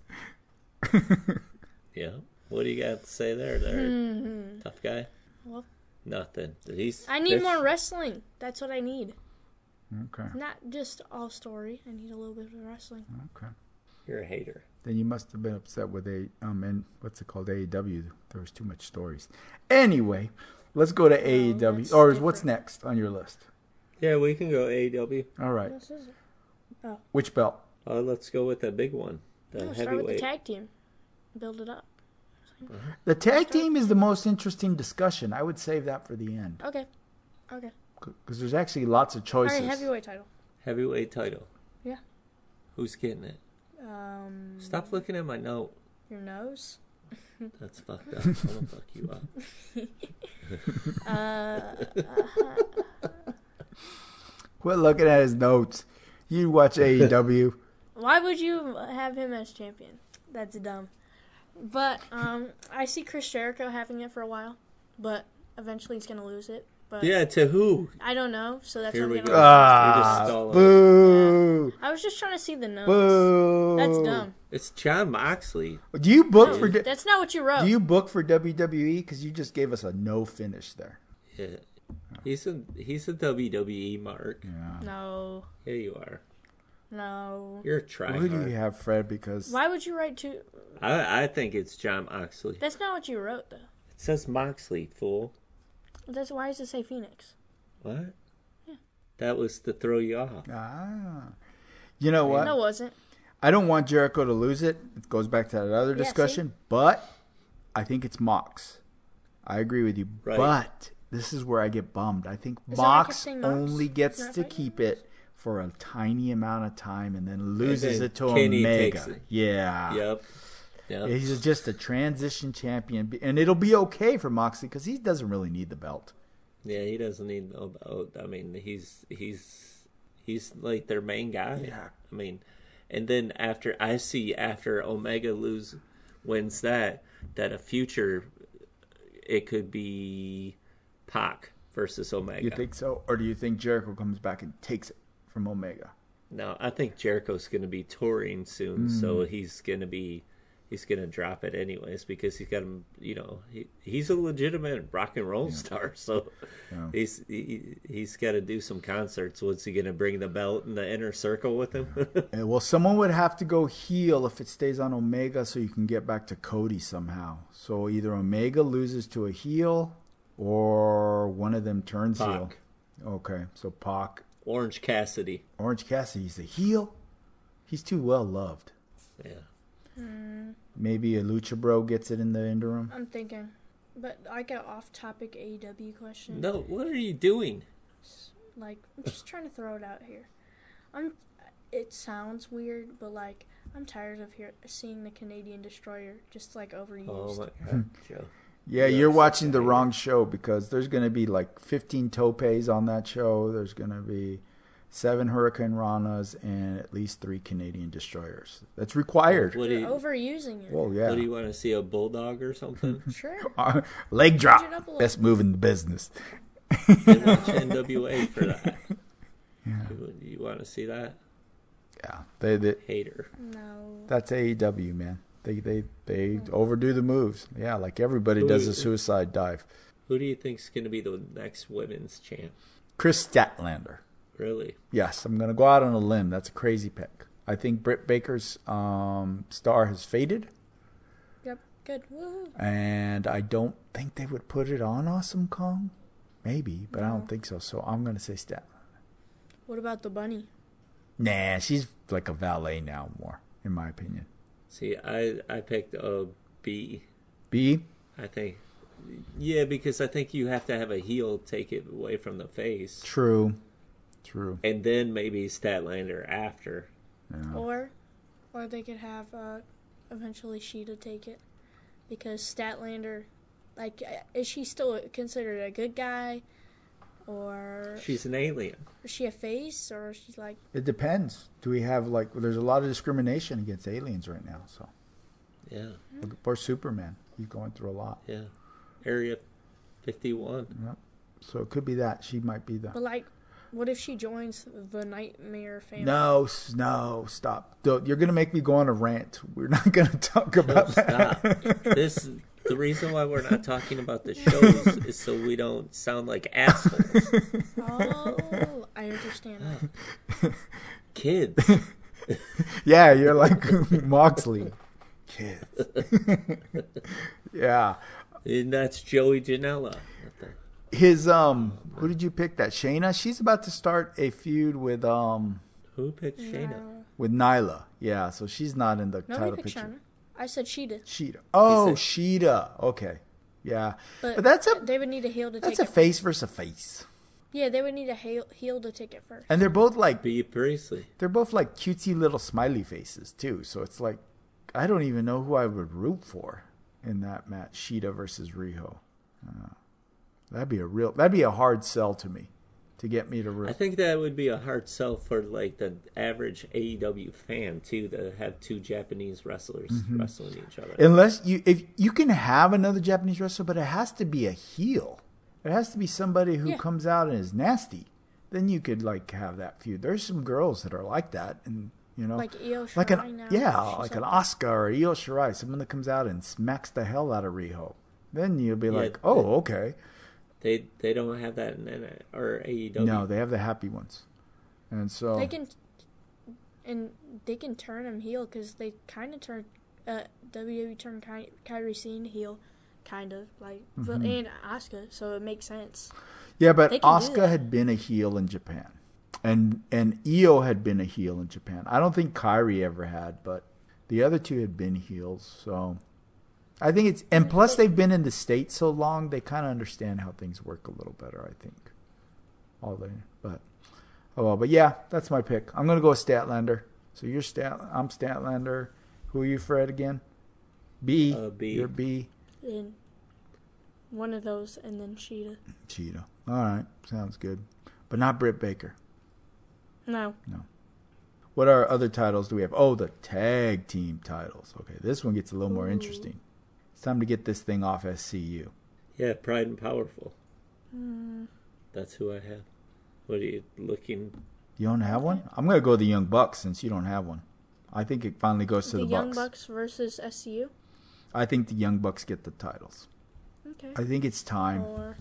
Yeah. What do you got to say there, tough guy? Well, Nothing. I need more wrestling. That's what I need. Okay. Not just all story. I need a little bit of wrestling. Okay. You're a hater. Then you must have been upset with and what's it called, AEW. There was too much stories. Anyway, let's go to AEW. that's Or different. what's next on your list? Yeah, we can go AEW. All right. What else is it? Which belt? Let's go with the big one, the No, start with the heavyweight. tag team. Build it up. The tag team is the most interesting discussion. I would save that for the end Okay. because there's actually lots of All choices. right, heavyweight title. Heavyweight title. Yeah. Who's getting it? Stop looking at my note. Your nose. That's fucked up. I'm gonna fuck you up. Quit looking at his notes. You watch AEW. Why would you have him as champion? That's dumb. But I see Chris Jericho having it for a while, but eventually he's gonna lose it. But Yeah, to who? I don't know, so that's Here what we I'm go. gonna. You're just stalling. Boo! I was just trying to see the nose. Boo! That's dumb. It's John Moxley. Do you book No, for? that's not what you wrote. Do you book for WWE? Because you just gave us a no finish there. Yeah. He's a WWE mark. Yeah. No. Here you are. No. You're a tryhard. Who do you have, Fred? Because Why would you write two? I think it's John Moxley. That's not what you wrote, though. It says Moxley, fool. That's why does it say Phoenix? What? Yeah. That was to throw you off. you know what? No, it wasn't. I don't want Jericho to lose it. It goes back to that other Yeah, discussion. But I think it's Mox. I agree with you. Right. But this is where I get bummed. I think Is that why I kept Mox saying Mox? only gets Isn't that to right? keep it for a tiny amount of time and then loses then it to Kenny Omega. takes it. Yeah. Yep. He's just a transition champion. And it'll be okay for Moxley because he doesn't really need the belt. Yeah, he doesn't need no belt. I mean, he's like their main guy. Yeah. I mean, and then after Omega wins that a future, it could be Pac versus Omega. You think so? Or do you think Jericho comes back and takes it from Omega? No, I think Jericho's going to be touring soon, so he's going to drop it anyways because he's got him. You know, he's a legitimate rock and roll star, so he's got to do some concerts. What's he going to bring the belt in the inner circle with him? Well, someone would have to go heel if it stays on Omega so you can get back to Cody somehow. So either Omega loses to a heel or one of them turns heel. Okay, so Pac. Orange Cassidy. Orange Cassidy's a heel. He's too well loved. Yeah. Maybe a Lucha Bro gets it in the interim. I'm thinking. But I got off-topic AEW question. No, what are you doing? Like, I'm just trying to throw it out here. It sounds weird, but, like, I'm tired of seeing the Canadian Destroyer just, like, overused. Oh my God, Joe. Yeah, you're watching the wrong show because there's going to be like 15 topes on that show. There's going to be 7 Hurricane Ranas and at least 3 Canadian Destroyers. That's required. What They're overusing it. Well, yeah. What do you want to see, a bulldog or something? Sure. Leg drop. Change it up a little. Best move in the business. They watch NWA for that. Yeah. You want to see that? Yeah. They Hater. No. that's AEW, man. They overdo the moves. Yeah, like everybody does a suicide dive. Who do you think's going to be the next women's champ? Chris Statlander. Really? Yes, I'm going to go out on a limb. That's a crazy pick. I think Britt Baker's star has faded. Yep. Good. Woo. And I don't think they would put it on Awesome Kong. Maybe, but I don't think so. So I'm going to say Statlander. What about the bunny? Nah, she's like a valet now more, in my opinion. See, I picked a B. B? I think. Yeah, because I think you have to have a heel take it away from the face. True. And then maybe Statlander after. Yeah. Or they could have eventually Sheeta take it. Because Statlander, like, is she still considered a good guy? Or She's an alien. is she a face? Or she's like... It depends. Do we have, like, there's a lot of discrimination against aliens right now, so. Yeah, Look at poor Superman. He's going through a lot. yeah. Area 51. Yep. So it could be that. She might be the... But, like, what if she joins the Nightmare family? No, stop. You're going to make me go on a rant. We're not going to talk about that. Stop. The reason why we're not talking about the shows is so we don't sound like assholes. Oh, I understand that. Kids. Yeah, you're like Moxley. Kids. Yeah. And that's Joey Janela. His who did you pick? That Shayna? She's about to start a feud with Who picked Shayna? No. with Nyla. Yeah, so she's not in the No, title we picked picture. Shana. I said Sheeta. Sheeta. Oh, He said- Sheeta. Okay. Yeah. But that's they would need a heel to that's take a it. face versus a face. Yeah, they would need a heel to take it first. And they're both like B. Priestley. cutesy little smiley faces too. So it's like I don't even know who I would root for in that match. Sheeta versus Riho. That'd be a hard sell to me to get me to root. I think that would be a hard sell for like the average AEW fan too, to have 2 Japanese wrestlers wrestling each other. Unless if you can have another Japanese wrestler, but it has to be a heel. It has to be somebody who comes out and is nasty. Then you could like have that feud. There's some girls that are like that, and you know, Like Io Shirai like an now. like She's an up Asuka or Io Shirai, someone that comes out and smacks the hell out of Riho. Then you'll be like, Yeah, oh, okay. They don't have that in NXT or AEW. No, they have the happy ones, and so They can turn him heel because they kind of turned WWE turned Kairi Sane heel, kind of like and Asuka, so it makes sense. yeah. But They can do Asuka that. had been a heel in Japan, and Io had been a heel in Japan. I don't think Kairi ever had, but the other 2 had been heels. So I think it's, and plus they've been in the States so long, they kind of understand how things work a little better, I think. But yeah, that's my pick. I'm going to go with Statlander. So I'm Statlander. Who are you, Fred, again? B. B. You're B. And one of those, and then Cheetah. Cheetah. All right. Sounds good. But not Britt Baker. No. What other titles do we have? Oh, the tag team titles. Okay, this one gets a little more interesting. It's time to get this thing off SCU. Yeah, Pride and Powerful. That's who I have. What are you looking? You don't have one? I'm going to go with the Young Bucks since you don't have one. I think it finally goes to the Bucks. The Young Bucks versus SCU? I think the Young Bucks get the titles. Okay. I think it's time.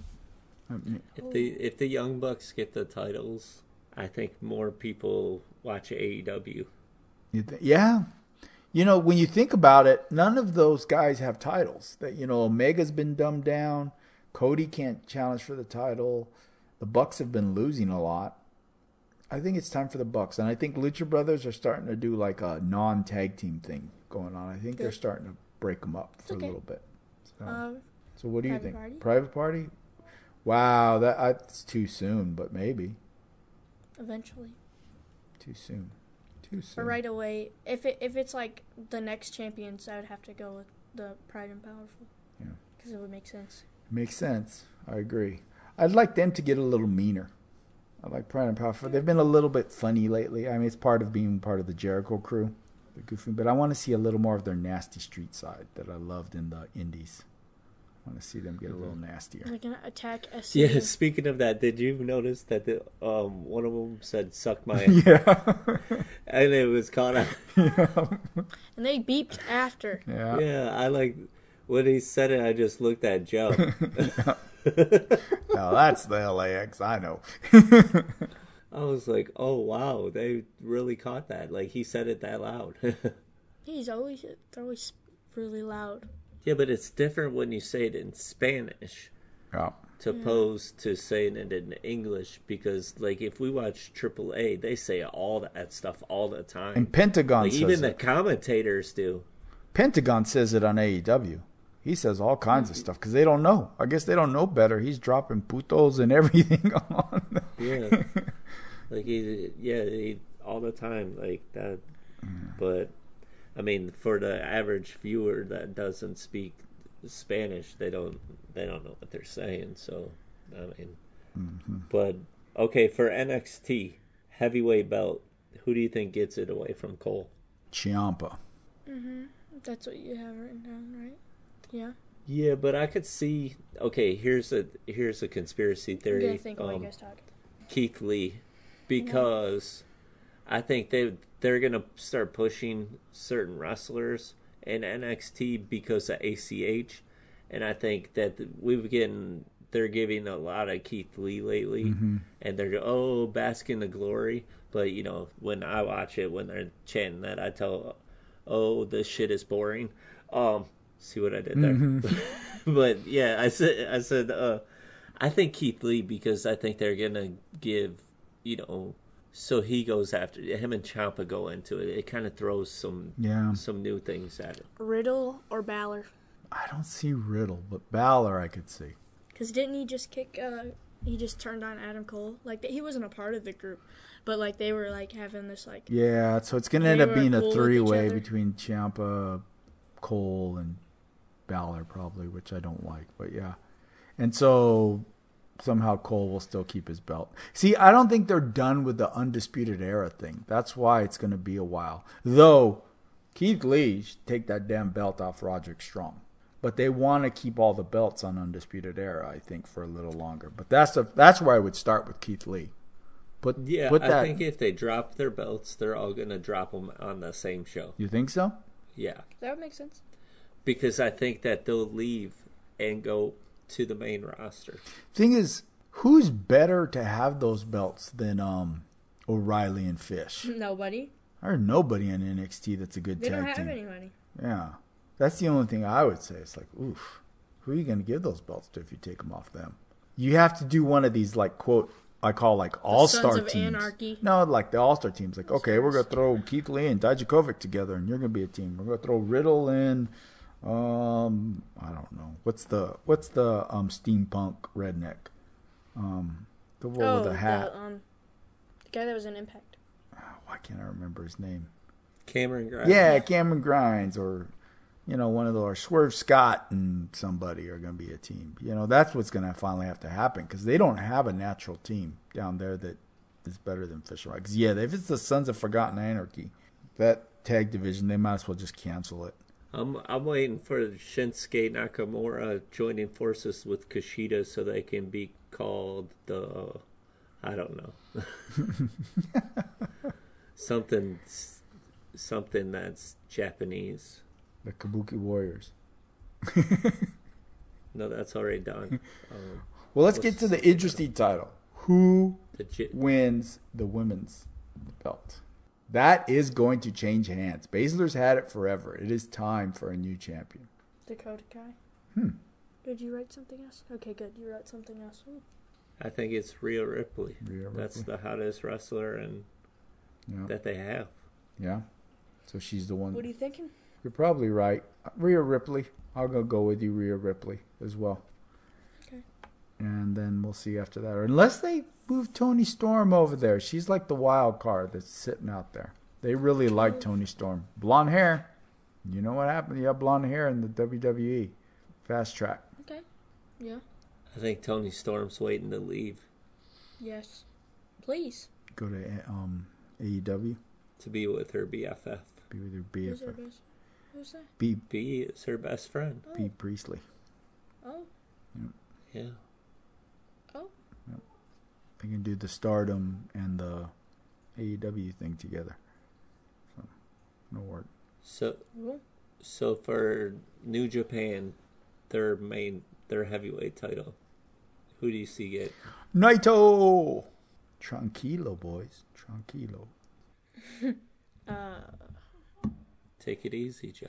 If the Young Bucks get the titles, I think more people watch AEW. Yeah. When you think about it, none of those guys have titles. That Omega's been dumbed down. Cody can't challenge for the title. The Bucks have been losing a lot. I think it's time for the Bucks, and I think Lucha Brothers are starting to do like a non-tag team thing going on. I think they're starting to break them up for a little bit. So what do you think? Party? Private Party? Wow, that's too soon, but maybe. Eventually. Too soon. Or right away. If it's like the next champions, I would have to go with the Pride and Powerful. Yeah. Because it would make sense. Makes sense. I agree. I'd like them to get a little meaner. I like Pride and Powerful. They've been a little bit funny lately. I mean, it's part of being part of the Jericho crew, the goofy. But I want to see a little more of their nasty street side that I loved in the Indies. I want to see them get a little nastier. They're gonna attack SCU. Yeah. Speaking of that, did you notice that one of them said "suck my"? Yeah. And it was caught out. Yeah. And they beeped after. Yeah. Yeah. I like when he said it. I just looked at Joe. No, that's the LAX. I know. I was like, oh wow, they really caught that. Like he said it that loud. It's always really loud. Yeah, but it's different when you say it in Spanish. Yeah. To opposed to saying it in English, because like if we watch AAA, they say all that stuff all the time. And Pentagon like, says even the it. commentators do. Pentagon says it on AEW. He says all kinds of stuff because they don't know. I guess they don't know better. He's dropping putos and everything on. Yeah, like he all the time like that. But I mean, for the average viewer that doesn't speak Spanish, they don't know what they're saying. So I mean, but okay, for NXT heavyweight belt, who do you think gets it away from Cole? Ciampa. That's what you have written down, right? Yeah. Yeah, but I could see. Okay, here's a conspiracy theory. I'm gonna think while you guys talk. Keith Lee, because I think they're gonna start pushing certain wrestlers in NXT because of ACH, and I think that they're giving a lot of Keith Lee lately, and they're bask in the glory. But when I watch it, when they're chanting that, I tell, this shit is boring. See what I did there? But yeah, I said I think Keith Lee, because I think they're gonna give so he goes after him and Ciampa go into it. It kind of throws some new things at it. Riddle or Balor? I don't see Riddle, but Balor I could see. Because didn't he just kick? He just turned on Adam Cole. Like he wasn't a part of the group, but like they were like having this like. Yeah, so it's gonna end up being cool a three-way between Ciampa, Cole, and Balor probably, which I don't like, but yeah. And so somehow Cole will still keep his belt. See, I don't think they're done with the Undisputed Era thing. That's why it's going to be a while. Though Keith Lee should take that damn belt off Roderick Strong. But they want to keep all the belts on Undisputed Era, I think, for a little longer. But that's where I would start with Keith Lee. I think if they drop their belts, they're all going to drop them on the same show. You think so? Yeah. That would make sense. Because I think that they'll leave and go to the main roster. Thing is, who's better to have those belts than O'Reilly and Fish? Nobody. There's nobody in NXT that's a good tag team. They don't have anybody. Yeah. That's the only thing I would say. It's like, oof, who are you going to give those belts to if you take them off them? You have to do one of these, like, quote, I call like all-star Sons of teams. Anarchy. No, like the all-star teams. Like, okay, we're going to throw Keith Lee and Dijakovic together, and you're going to be a team. We're going to throw Riddle and I don't know. What's the steampunk redneck? The one with the hat. The guy that was in Impact. Why can't I remember his name? Cameron Grimes. Yeah, Cameron Grimes, or one of those. Swerve Scott and somebody are going to be a team. That's what's going to finally have to happen, because they don't have a natural team down there that is better than Fisher. Because if it's the Sons of Forgotten Anarchy, that tag division, they might as well just cancel it. I'm waiting for Shinsuke Nakamura joining forces with Kushida so they can be called the, I don't know, something that's Japanese. The Kabuki Warriors. No, that's already done. Well, let's get to the interesting title. Who wins the women's belt? That is going to change hands. Baszler's had it forever. It is time for a new champion. Dakota Kai. Did you write something else? Okay, good. You wrote something else. Ooh. I think it's Rhea Ripley. That's the hottest wrestler that they have. Yeah. So she's the one. What are you thinking? You're probably right. Rhea Ripley. I'll go with you, Rhea Ripley, as well. Okay. And then we'll see after that. Or unless they move Toni Storm over there. She's like the wild card that's sitting out there. They really like Toni Storm. Blonde hair. You know what happened? You have blonde hair in the WWE. Fast track. Okay. Yeah. I think Toni Storm's waiting to leave. Yes. Please. Go to AEW. To be with her BFF. Be with her BFF. Who's that? B is her best friend. Oh. B Priestley. Oh. Yep. Yeah. Oh. Yep. They can do the Stardom and the AEW thing together. So, no work. So for New Japan, their heavyweight title, who do you see get? Naito! Tranquilo, boys. Tranquilo. Take it easy, Joe.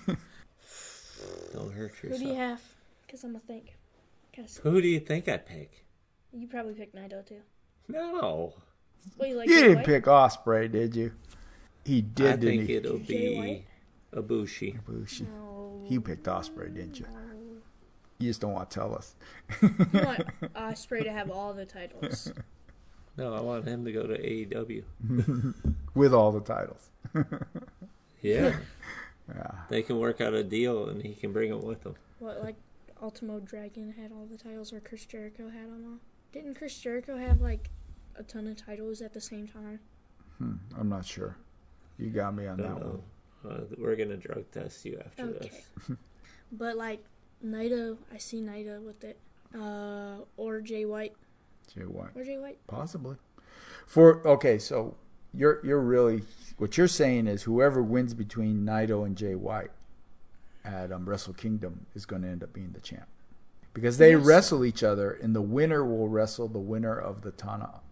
Don't hurt yourself. Who do you have? Because I'm going to think. Who do you think I pick? You probably picked Naito, too. No. Well, you didn't pick Ospreay, did you? He did, didn't he? I think it'll be Ibushi. No. You picked Ospreay, didn't you? You just don't want to tell us. You want Ospreay to have all the titles. No, I want him to go to AEW. With all the titles. Yeah. They can work out a deal and he can bring them with him. What, like Ultimo Dragon had all the titles, or Chris Jericho had them all? Didn't Chris Jericho have like a ton of titles at the same time? I'm not sure. You got me on that one. We're going to drug test you after this. But like Naito, I see Naito with it. Or Jay White. Or Jay White. Possibly. So you're really, what you're saying is whoever wins between Naito and Jay White at Wrestle Kingdom is going to end up being the champ, because they wrestle each other, and the winner will wrestle the winner of the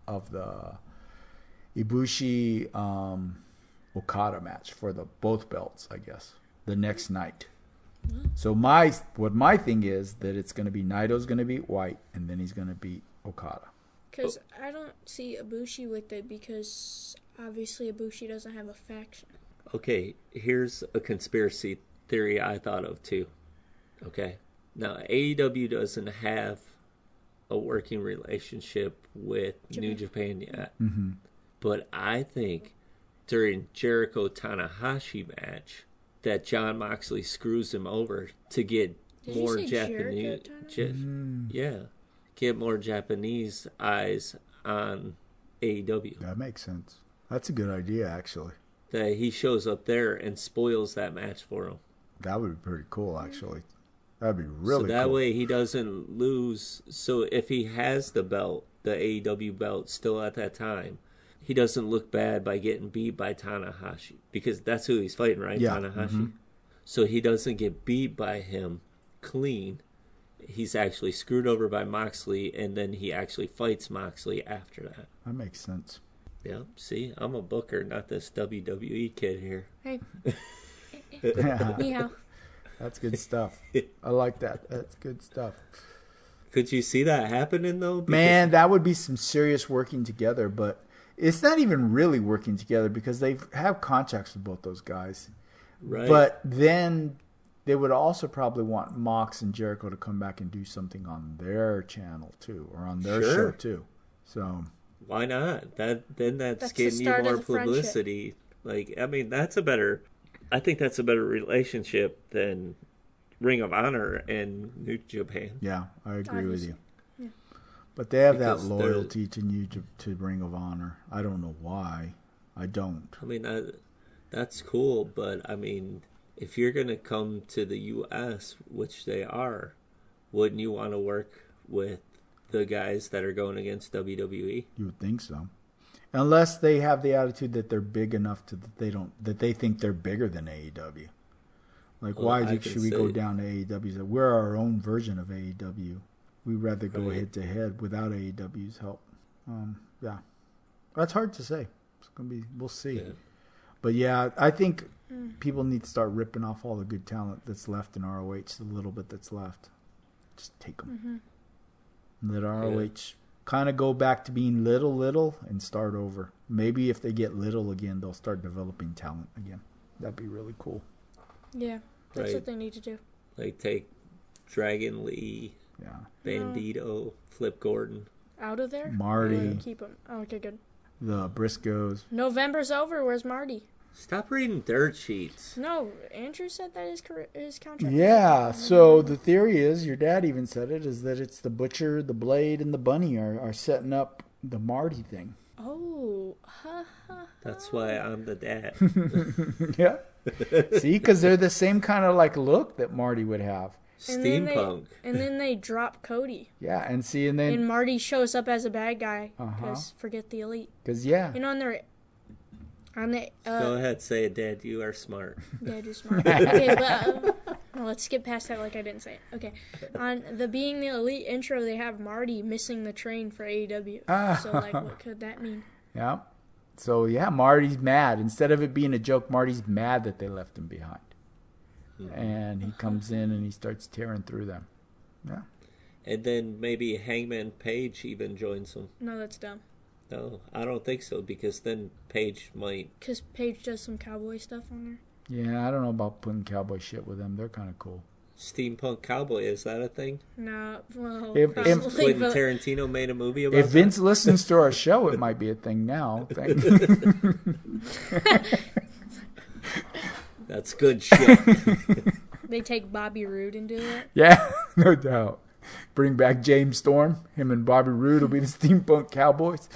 Ibushi Okada match for both belts, I guess, the next night. So my thing is that it's going to be Naito's going to beat White, and then he's going to beat Okada. Because I don't see Ibushi with it, because obviously Ibushi doesn't have a faction. Okay, here's a conspiracy theory I thought of too. Okay, now AEW doesn't have a working relationship with New Japan yet, but I think during Jericho Tanahashi match that Jon Moxley screws him over to get more Japanese. Get more Japanese eyes on AEW. That makes sense. That's a good idea, actually. That he shows up there and spoils that match for him. That would be pretty cool, actually. That'd be really cool. So that way he doesn't lose. So if he has the belt, the AEW belt, still at that time, he doesn't look bad by getting beat by Tanahashi. Because that's who he's fighting, right? Yeah. Tanahashi. So he doesn't get beat by him clean. He's actually screwed over by Moxley, and then he actually fights Moxley after that. That makes sense. Yeah, see, I'm a booker, not this WWE kid here. Hey. That's good stuff. I like that. That's good stuff. Could you see that happening, though? Man, that would be some serious working together, but it's not even really working together because they have contracts with both those guys. Right. But then they would also probably want Mox and Jericho to come back and do something on their channel too, or on their show too. So why not? That's That's the getting you start of more the friendship. publicity. Like, I mean, I think that's a better relationship than Ring of Honor and New Japan. yeah, I agree with you. Yeah. But they have Because that loyalty to Ring of Honor. I don't know why. I don't. I mean, that's cool, but I mean, if you're going to come to the U.S., which they are, wouldn't you want to work with the guys that are going against WWE? You would think so. Unless they have the attitude that they're big enough that they think they're bigger than AEW. Like, Well, should we go down to AEW? So we're our own version of AEW. We'd rather go head to head without AEW's help. Yeah, that's hard to say. It's gonna be. We'll see. Yeah. But yeah, I think people need to start ripping off all the good talent that's left in ROH. The little bit that's left, just take them. Let ROH kind of go back to being little, and start over. Maybe if they get little again, they'll start developing talent again. That'd be really cool. Yeah, that's Right. what they need to do. Like, take Dragon Lee, Yeah, Bandito, Flip Gordon. Out of there? Marty. Or keep him. Oh, okay, good. the Briscoes. November's over. Where's Marty? Stop reading dirt sheets. No, Andrew said that his contract. Yeah, so the theory is, your dad even said it, is that it's the Butcher, the Blade, and the Bunny are setting up the Marty thing. Oh, That's why I'm the dad. Yeah. See, because they're the same kind of like look that Marty would have. Steampunk. And then they drop Cody. Yeah, and see, and And then, Marty shows up as a bad guy. Because forget the Elite. because, yeah. You know, on the Go ahead, say it, Dad. You are smart. Dad, you're smart. Okay, but well, let's skip past that like I didn't say it. Okay. On the Being the Elite intro, they have Marty missing the train for AEW. So, like, what could that mean? Yeah. So, yeah, Marty's mad. Instead of it being a joke, Marty's mad that they left him behind. And he comes in and he starts tearing through them. Yeah. And then maybe Hangman Page even joins them. No, that's dumb. No, I don't think so, because then Page might... Because Paige does some cowboy stuff on there. Yeah, I don't know about putting cowboy shit with them. They're kind of cool. Steampunk Cowboy, is that a thing? No, well, If- probably, Quentin but Tarantino made a movie about If that? Vince listens to our show, it might be a thing now. That's good shit. they take Bobby Roode and do it. Yeah, no doubt. Bring back James Storm. Him and Bobby Roode will be the Steampunk Cowboys.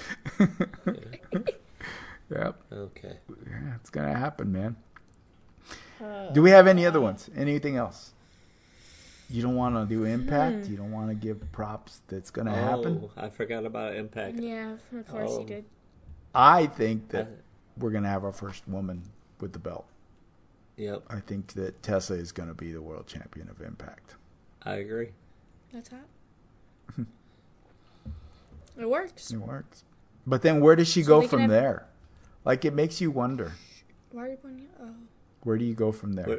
Yep. Okay. Yeah, it's going to happen, man. Do we have any other ones? Anything else? You don't want to do Impact? You don't want to give props that's going to happen? I forgot about Impact. Yeah, of course he did. I think that we're going to have our first woman with the belt. Yep, I think that Tessa is going to be the world champion of Impact. I agree. That's hot. It works. It works. But then where does she So go they can from have- there? Like, it makes you wonder. Why are you pointing? Oh. Where do you go from there?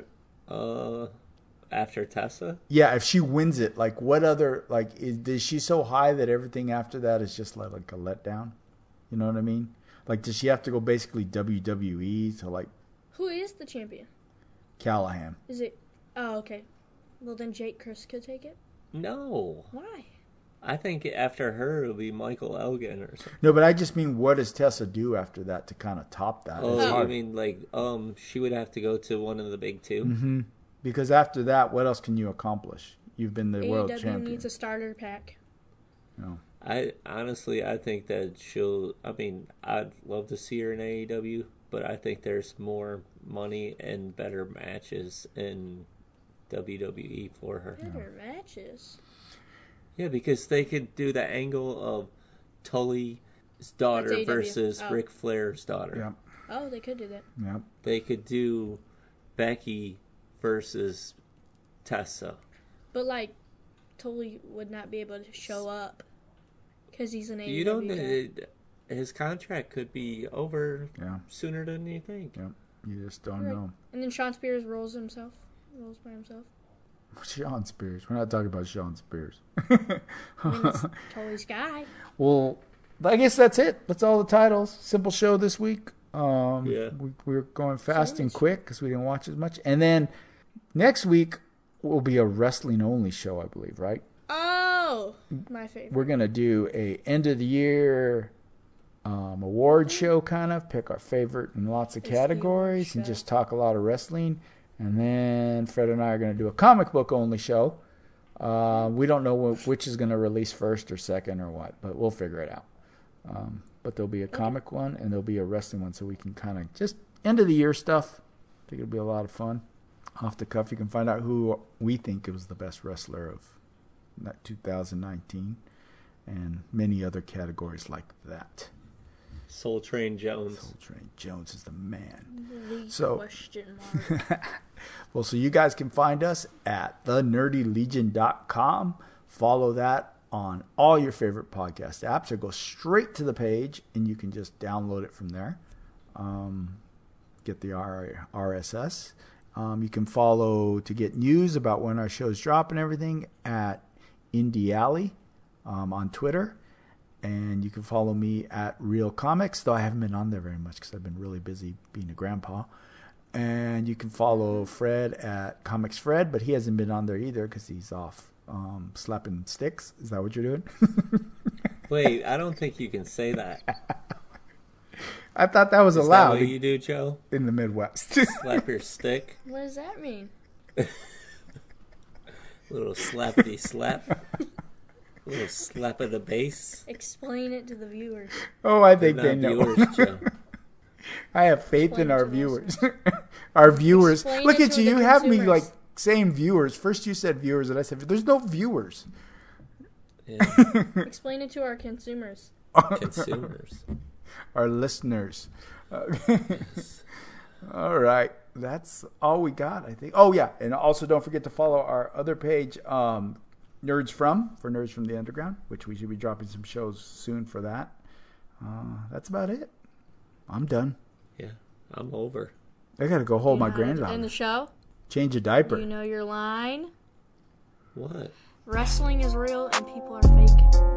After Tessa? Yeah, if she wins it, like, what other, like, is she so high that everything after that is just like a letdown? You know what I mean? Like, does she have to go basically WWE to, like, Who is the champion? Callahan? Is it? Oh, okay. Well, then Jake Chris could take it. No. Why? I think after her, it'll be Michael Elgin or something. No, but I just mean, what does Tessa do after that to kind of top that? It's Oh, you hard. mean like, she would have to go to one of the big two? Mm-hmm. Because after that, what else can you accomplish? You've been the world AEW champion. needs a starter pack. No. I think that I'd love to see her in AEW, but I think there's more money and better matches in WWE for her. Better matches. Yeah, because they could do the angle of Tully's daughter That's AEW. versus Oh. Ric Flair's daughter. Yep. Oh, they could do that. Yep. They could do Becky versus Tessa. But, like, Tully would not be able to show up because he's an AEW You don't guy. his contract could be over Yeah. sooner than you think. Yep. You just don't Right. know. And then Sean Spears rolls by himself. Sean Spears. We're not talking about Sean Spears. I mean, it's Tully's guy. Well, I guess that's it. That's all the titles. Simple show this week. Yeah. We're going fast and quick because we didn't watch as much. And then next week, will be a wrestling only show, I believe, right? Oh, my favorite. We're going to do a end of the year award show, kind of pick our favorite in lots of categories and just talk a lot of wrestling. And then Fred and I are going to do a comic book only show. We don't know which is going to release first or second or what, but we'll figure it out. But there'll be a comic one and there'll be a wrestling one, so we can kind of just end of the year stuff. I think it'll be a lot of fun. Off the cuff, you can find out who we think was the best wrestler of 2019 and many other categories like that. Soul Train Jones. Soul Train Jones is the man. Question mark. Well, so you guys can find us at thenerdylegion.com. Follow that on all your favorite podcast apps, or go straight to the page and you can just download it from there. Get the RSS. You can follow to get news about when our shows drop and everything at Indie Alley on Twitter. And you can follow me at Real Comics, though I haven't been on there very much because I've been really busy being a grandpa. And you can follow Fred at Comics Fred, but he hasn't been on there either because he's off slapping sticks. Is that what you're doing? Wait, I don't think you can say that. I thought that was allowed. Is that what you do, Joe? In the Midwest. Slap your stick? What does that mean? Little slappity slap. A little slap of the bass. Explain it to the viewers. Oh, I think they know. Viewers, Joe. I have faith in our viewers. Our viewers. Explain Look at you. You have me consumers. like saying viewers. First you said viewers, and I said there's no viewers. Yeah. Explain it to our consumers. Consumers. Our listeners. All right. That's all we got, I think. Oh, yeah. And also don't forget to follow our other page, Nerds for Nerds from the Underground, which we should be dropping some shows soon for that. That's about it. I'm done. Yeah, I'm over. I got to go hold my In the granddaughter. show, Change a diaper. you know your line. What? Wrestling is real and people are fake.